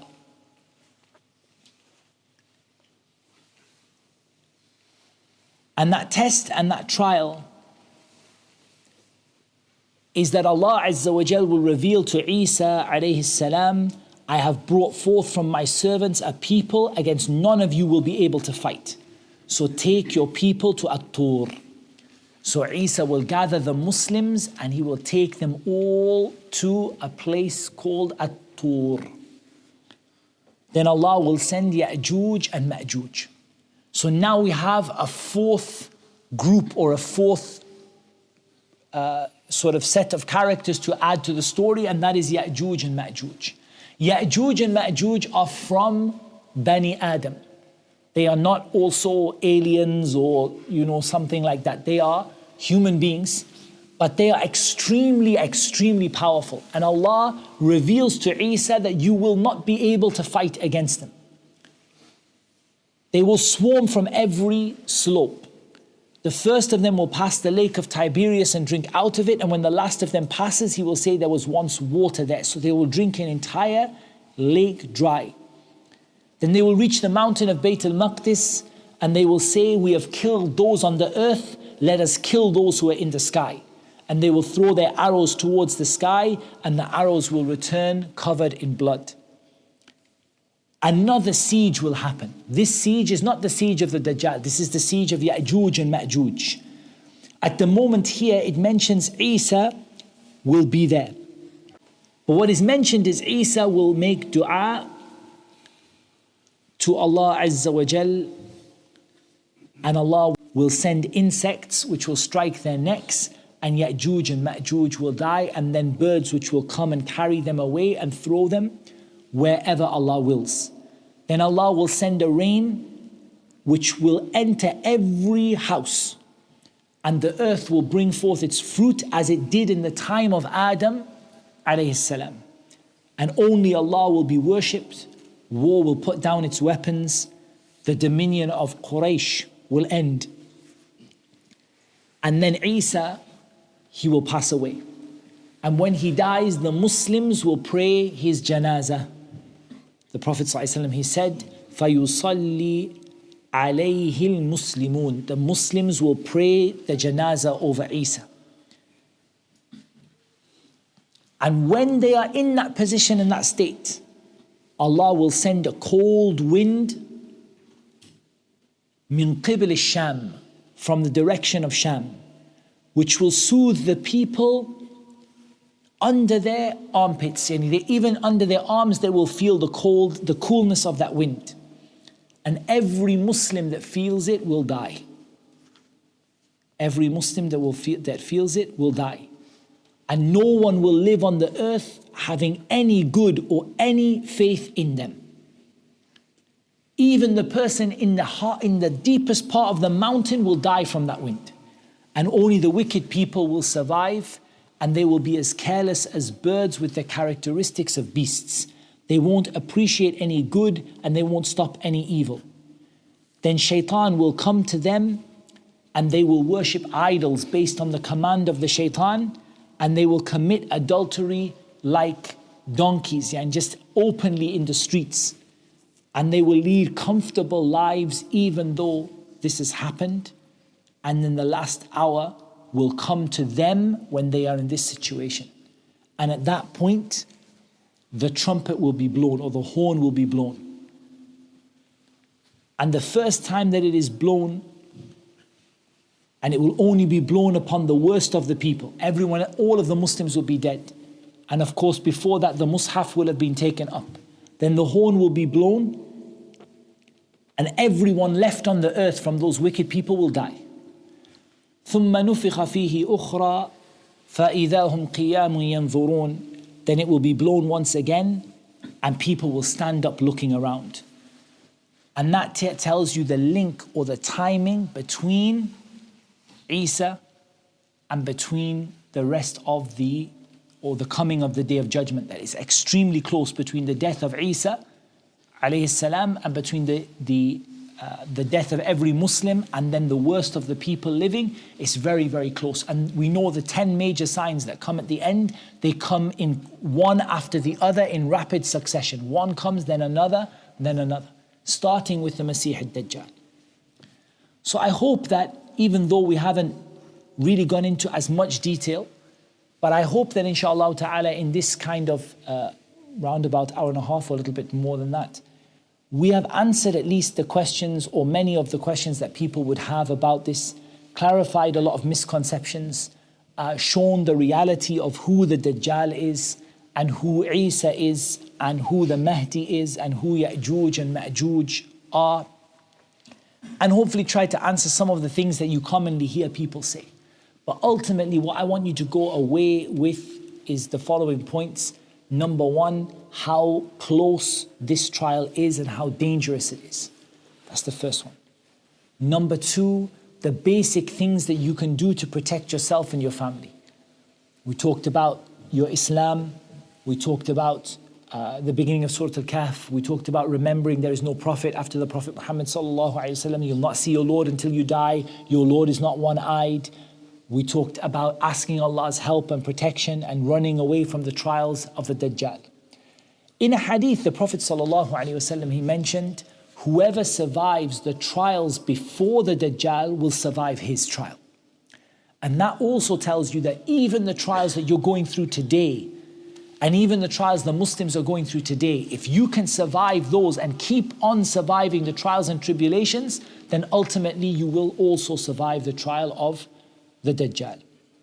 And that test and that trial is that Allah Azza wa Jal will reveal to Isa alayhi salam, I have brought forth from my servants a people against none of you will be able to fight. So take your people to At-Tur. So Isa will gather the Muslims and he will take them all to a place called At-Tur. Then Allah will send Ya'juj and Ma'juj. So now we have a fourth group or a fourth sort of set of characters to add to the story, and that is Ya'juj and Ma'juj. Ya'juj and Ma'juj are from Bani Adam. They are not also aliens or, something like that. They are human beings, but they are extremely, extremely powerful. And Allah reveals to Isa that you will not be able to fight against them. They will swarm from every slope. The first of them will pass the lake of Tiberias and drink out of it. And when the last of them passes, he will say there was once water there. So they will drink an entire lake dry. Then they will reach the mountain of Bayt al-Maqdis and they will say, we have killed those on the earth, let us kill those who are in the sky. And they will throw their arrows towards the sky and the arrows will return covered in blood. Another siege will happen. This siege is not the siege of the Dajjal. This is the siege of Ya'juj and Ma'juj. At the moment here, it mentions Isa will be there. But what is mentioned is Isa will make dua to Allah Azza wa Jal, and Allah will send insects which will strike their necks, and Ya'juj and Ma'juj will die, and then birds which will come and carry them away and throw them wherever Allah wills. Then Allah will send a rain which will enter every house, and the earth will bring forth its fruit as it did in the time of Adam alayhi salam. And only Allah will be worshipped. War will put down its weapons. The dominion of Quraysh will end. And then Isa, he will pass away. And when he dies, the Muslims will pray his janazah. The Prophet ﷺ, he said, فَيُصَلِّي عَلَيْهِ الْمُسْلِمُونَ. The Muslims will pray the janazah over Isa. And when they are in that position, in that state, Allah will send a cold wind min qibl al-Sham, from the direction of Sham, which will soothe the people under their armpits, and even under their arms they will feel the cold, the coolness of that wind. And every Muslim that feels it will die. Every Muslim that feels it will die. And no one will live on the earth having any good or any faith in them. Even the person in the deepest part of the mountain will die from that wind. And only the wicked people will survive, and they will be as careless as birds with the characteristics of beasts. They won't appreciate any good and they won't stop any evil. Then shaitan will come to them and they will worship idols based on the command of the shaitan, and they will commit adultery like donkeys, and just openly in the streets. And they will lead comfortable lives even though this has happened. And then the last hour will come to them when they are in this situation. And at that point, the trumpet will be blown, or the horn will be blown. And the first time that it is blown, and it will only be blown upon the worst of the people. Everyone, all of the Muslims will be dead. And of course, before that, the Mus'haf will have been taken up. Then the horn will be blown, and everyone left on the earth from those wicked people will die. ثُمَّ نُفِخَ فِيهِ أُخْرَى فَإِذَا هُمْ قِيَامٌ يَنْظُرُونَ. Then it will be blown once again, and people will stand up looking around. And that tells you the link or the timing between Isa and between the rest of the coming of the Day of Judgment. That is extremely close between the death of Isa alayhi salam and between the death of every Muslim and then the worst of the people living. Is very, very close. And we know the 10 major signs that come at the end, they come in one after the other in rapid succession. One comes, then another, starting with the Masih al-Dajjal. So I hope that even though we haven't really gone into as much detail, but I hope that inshallah ta'ala in this kind of roundabout hour and a half or a little bit more than that, we have answered at least the questions or many of the questions that people would have about this, clarified a lot of misconceptions, shown the reality of who the Dajjal is and who Isa is and who the Mahdi is and who Ya'juj and Ma'juj are, and hopefully try to answer some of the things that you commonly hear people say. But ultimately what I want you to go away with is the following points, Number one, how close this trial is and how dangerous it is. That's the first one. Number two, the basic things that you can do to protect yourself and your family. We talked about your Islam. We talked about the beginning of Surah Al-Kahf. We talked about remembering there is no prophet after the Prophet Muhammad sallallahu alaihi wasallam. You'll not see your Lord until you die. Your Lord is not one-eyed. We talked about asking Allah's help and protection and running away from the trials of the Dajjal. In a hadith, the Prophet sallallahu alaihi wasallam, he mentioned, whoever survives the trials before the Dajjal will survive his trial. And that also tells you that even the trials that you're going through today, and even the trials the Muslims are going through today, if you can survive those and keep on surviving the trials and tribulations, then ultimately you will also survive the trial of the Dajjal.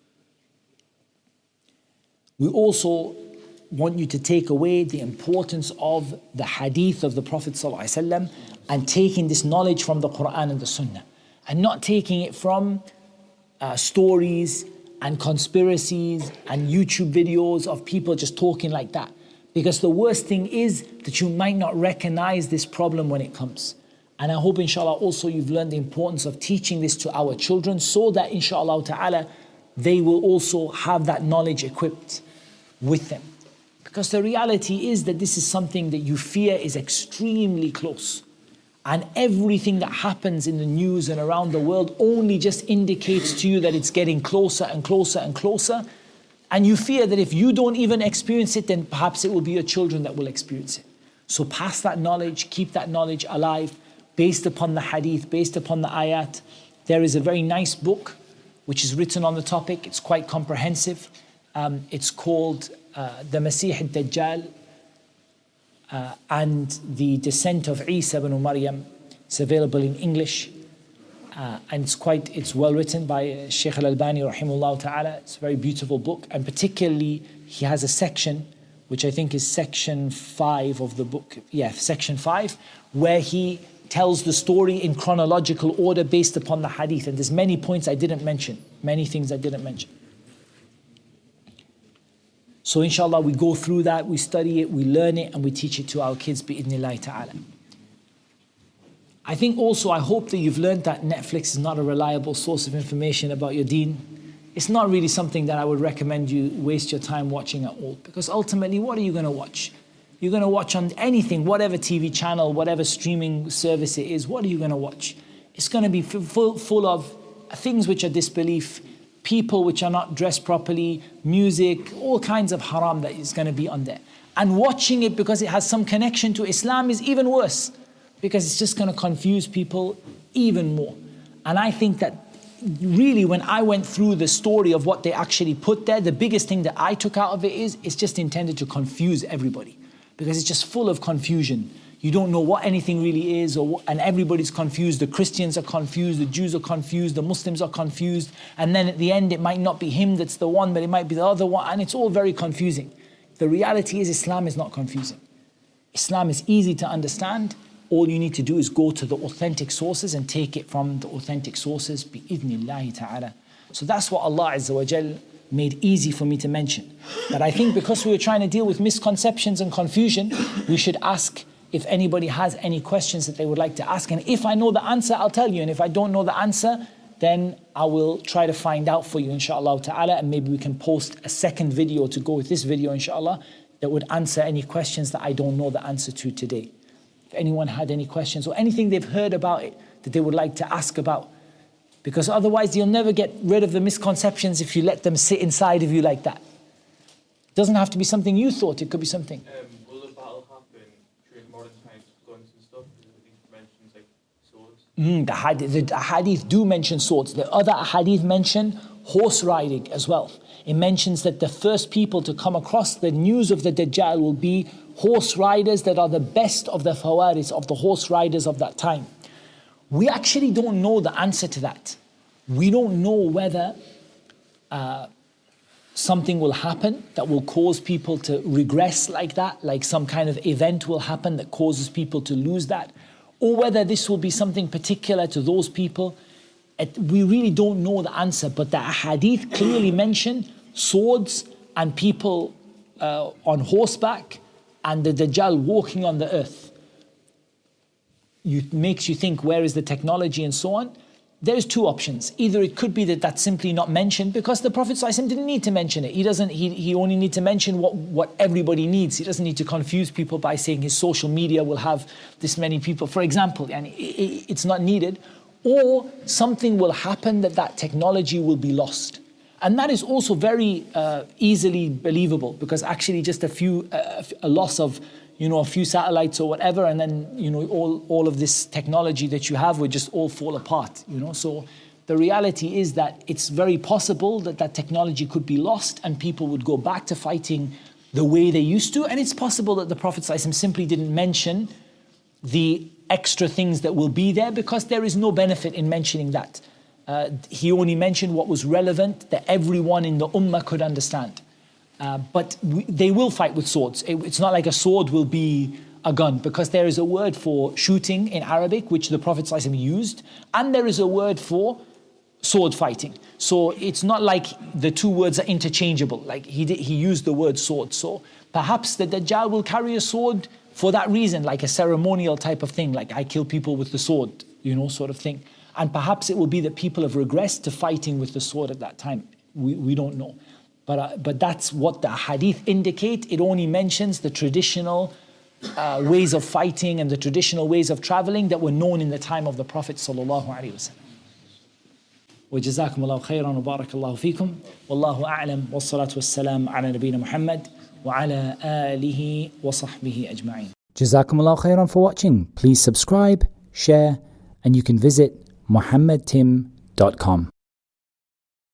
We also want you to take away the importance of the hadith of the Prophet ﷺ and taking this knowledge from the Quran and the Sunnah, and not taking it from stories and conspiracies and YouTube videos of people just talking like that. Because the worst thing is that you might not recognize this problem when it comes. And I hope inshallah also you've learned the importance of teaching this to our children, so that inshallah ta'ala they will also have that knowledge equipped with them. Because the reality is that this is something that you fear is extremely close. And everything that happens in the news and around the world only just indicates to you that it's getting closer and closer and closer. And you fear that if you don't even experience it, then perhaps it will be your children that will experience it. So pass that knowledge, keep that knowledge alive, based upon the hadith, based upon the ayat. There is a very nice book which is written on the topic. It's quite comprehensive. It's called The Masih al-Dajjal and the Descent of Isa ibn Maryam. It's available in English. And it's well written by Shaykh al-Albani rahimahullah ta'ala. It's a very beautiful book. And particularly, he has a section, which I think is section 5 of the book. Yeah, section 5, where he tells the story in chronological order based upon the hadith. And there's many points I didn't mention, many things I didn't mention. So inshallah, we go through that, we study it, we learn it, and we teach it to our kids bi'idhnillahi ta'ala. I think also, I hope that you've learned that Netflix is not a reliable source of information about your deen. It's not really something that I would recommend you waste your time watching at all. Because ultimately, what are you going to watch? You're going to watch on anything, whatever TV channel, whatever streaming service it is, what are you going to watch? It's going to be full of things which are disbelief, people which are not dressed properly, music, all kinds of haram that is going to be on there. And watching it because it has some connection to Islam is even worse, because it's just going to confuse people even more. And I think that really, when I went through the story of what they actually put there, the biggest thing that I took out of it is it's just intended to confuse everybody. Because it's just full of confusion. You don't know what anything really is, and everybody's confused. The Christians are confused, the Jews are confused, the Muslims are confused. And then at the end, it might not be him that's the one, but it might be the other one. And it's all very confusing. The reality is Islam is not confusing. Islam is easy to understand. All you need to do is go to the authentic sources and take it from the authentic sources, bi'idhnillahi ta'ala. So that's what Allah Azza wa Jal made easy for me to mention. But I think because we were trying to deal with misconceptions and confusion, we should ask if anybody has any questions that they would like to ask. And if I know the answer, I'll tell you. And if I don't know the answer, then I will try to find out for you, inshallah ta'ala. And maybe we can post a second video to go with this video, inshallah, that would answer any questions that I don't know the answer to today. If anyone had any questions or anything they've heard about it that they would like to ask about. Because otherwise you'll never get rid of the misconceptions if you let them sit inside of you like that. It doesn't have to be something you thought, it could be something. Will the battle happen during modern times with guns and stuff? Because I think it mentions like swords. The hadith do mention swords. The other hadith mention horse riding as well. It mentions that the first people to come across the news of the Dajjal will be horse riders that are the best of the fawaris, of the horse riders of that time. We actually don't know the answer to that. We don't know whether something will happen that will cause people to regress like that, like some kind of event will happen that causes people to lose that, or whether this will be something particular to those people. We really don't know the answer, but the hadith clearly mention swords and people on horseback and the Dajjal walking on the earth. Makes you think, where is the technology and so on? There's two options. Either it could be that that's simply not mentioned because the Prophet ﷺ didn't need to mention it. He only needs to mention what everybody needs. He doesn't need to confuse people by saying his social media will have this many people, for example, and it's not needed. Or something will happen that technology will be lost. And that is also very easily believable, because actually just a loss of a few satellites or whatever, and then all of this technology that you have would just all fall apart. So the reality is that it's very possible that technology could be lost and people would go back to fighting the way they used to. And it's possible that the Prophet ﷺ simply didn't mention the extra things that will be there because there is no benefit in mentioning that. He only mentioned what was relevant that everyone in the ummah could understand. But they will fight with swords. It's not like a sword will be a gun, because there is a word for shooting in Arabic, which the Prophet ﷺ used, and there is a word for sword fighting. So it's not like the two words are interchangeable. Like he used the word sword. So perhaps the Dajjal will carry a sword for that reason, like a ceremonial type of thing, like I kill people with the sword, sort of thing. And perhaps it will be that people have regressed to fighting with the sword at that time. We don't know. But that's what the hadith indicate. It only mentions the traditional ways of fighting and the traditional ways of traveling that were known in the time of the Prophet sallallahu alaihi wasallam. وجزاكم الله خيرا وبارك الله فيكم والله أعلم والصلاة والسلام على نبينا محمد وعلى آله وصحبه أجمعين. جزاكم الله خيرا for watching. Please subscribe, share, and you can visit muhammadtim.com.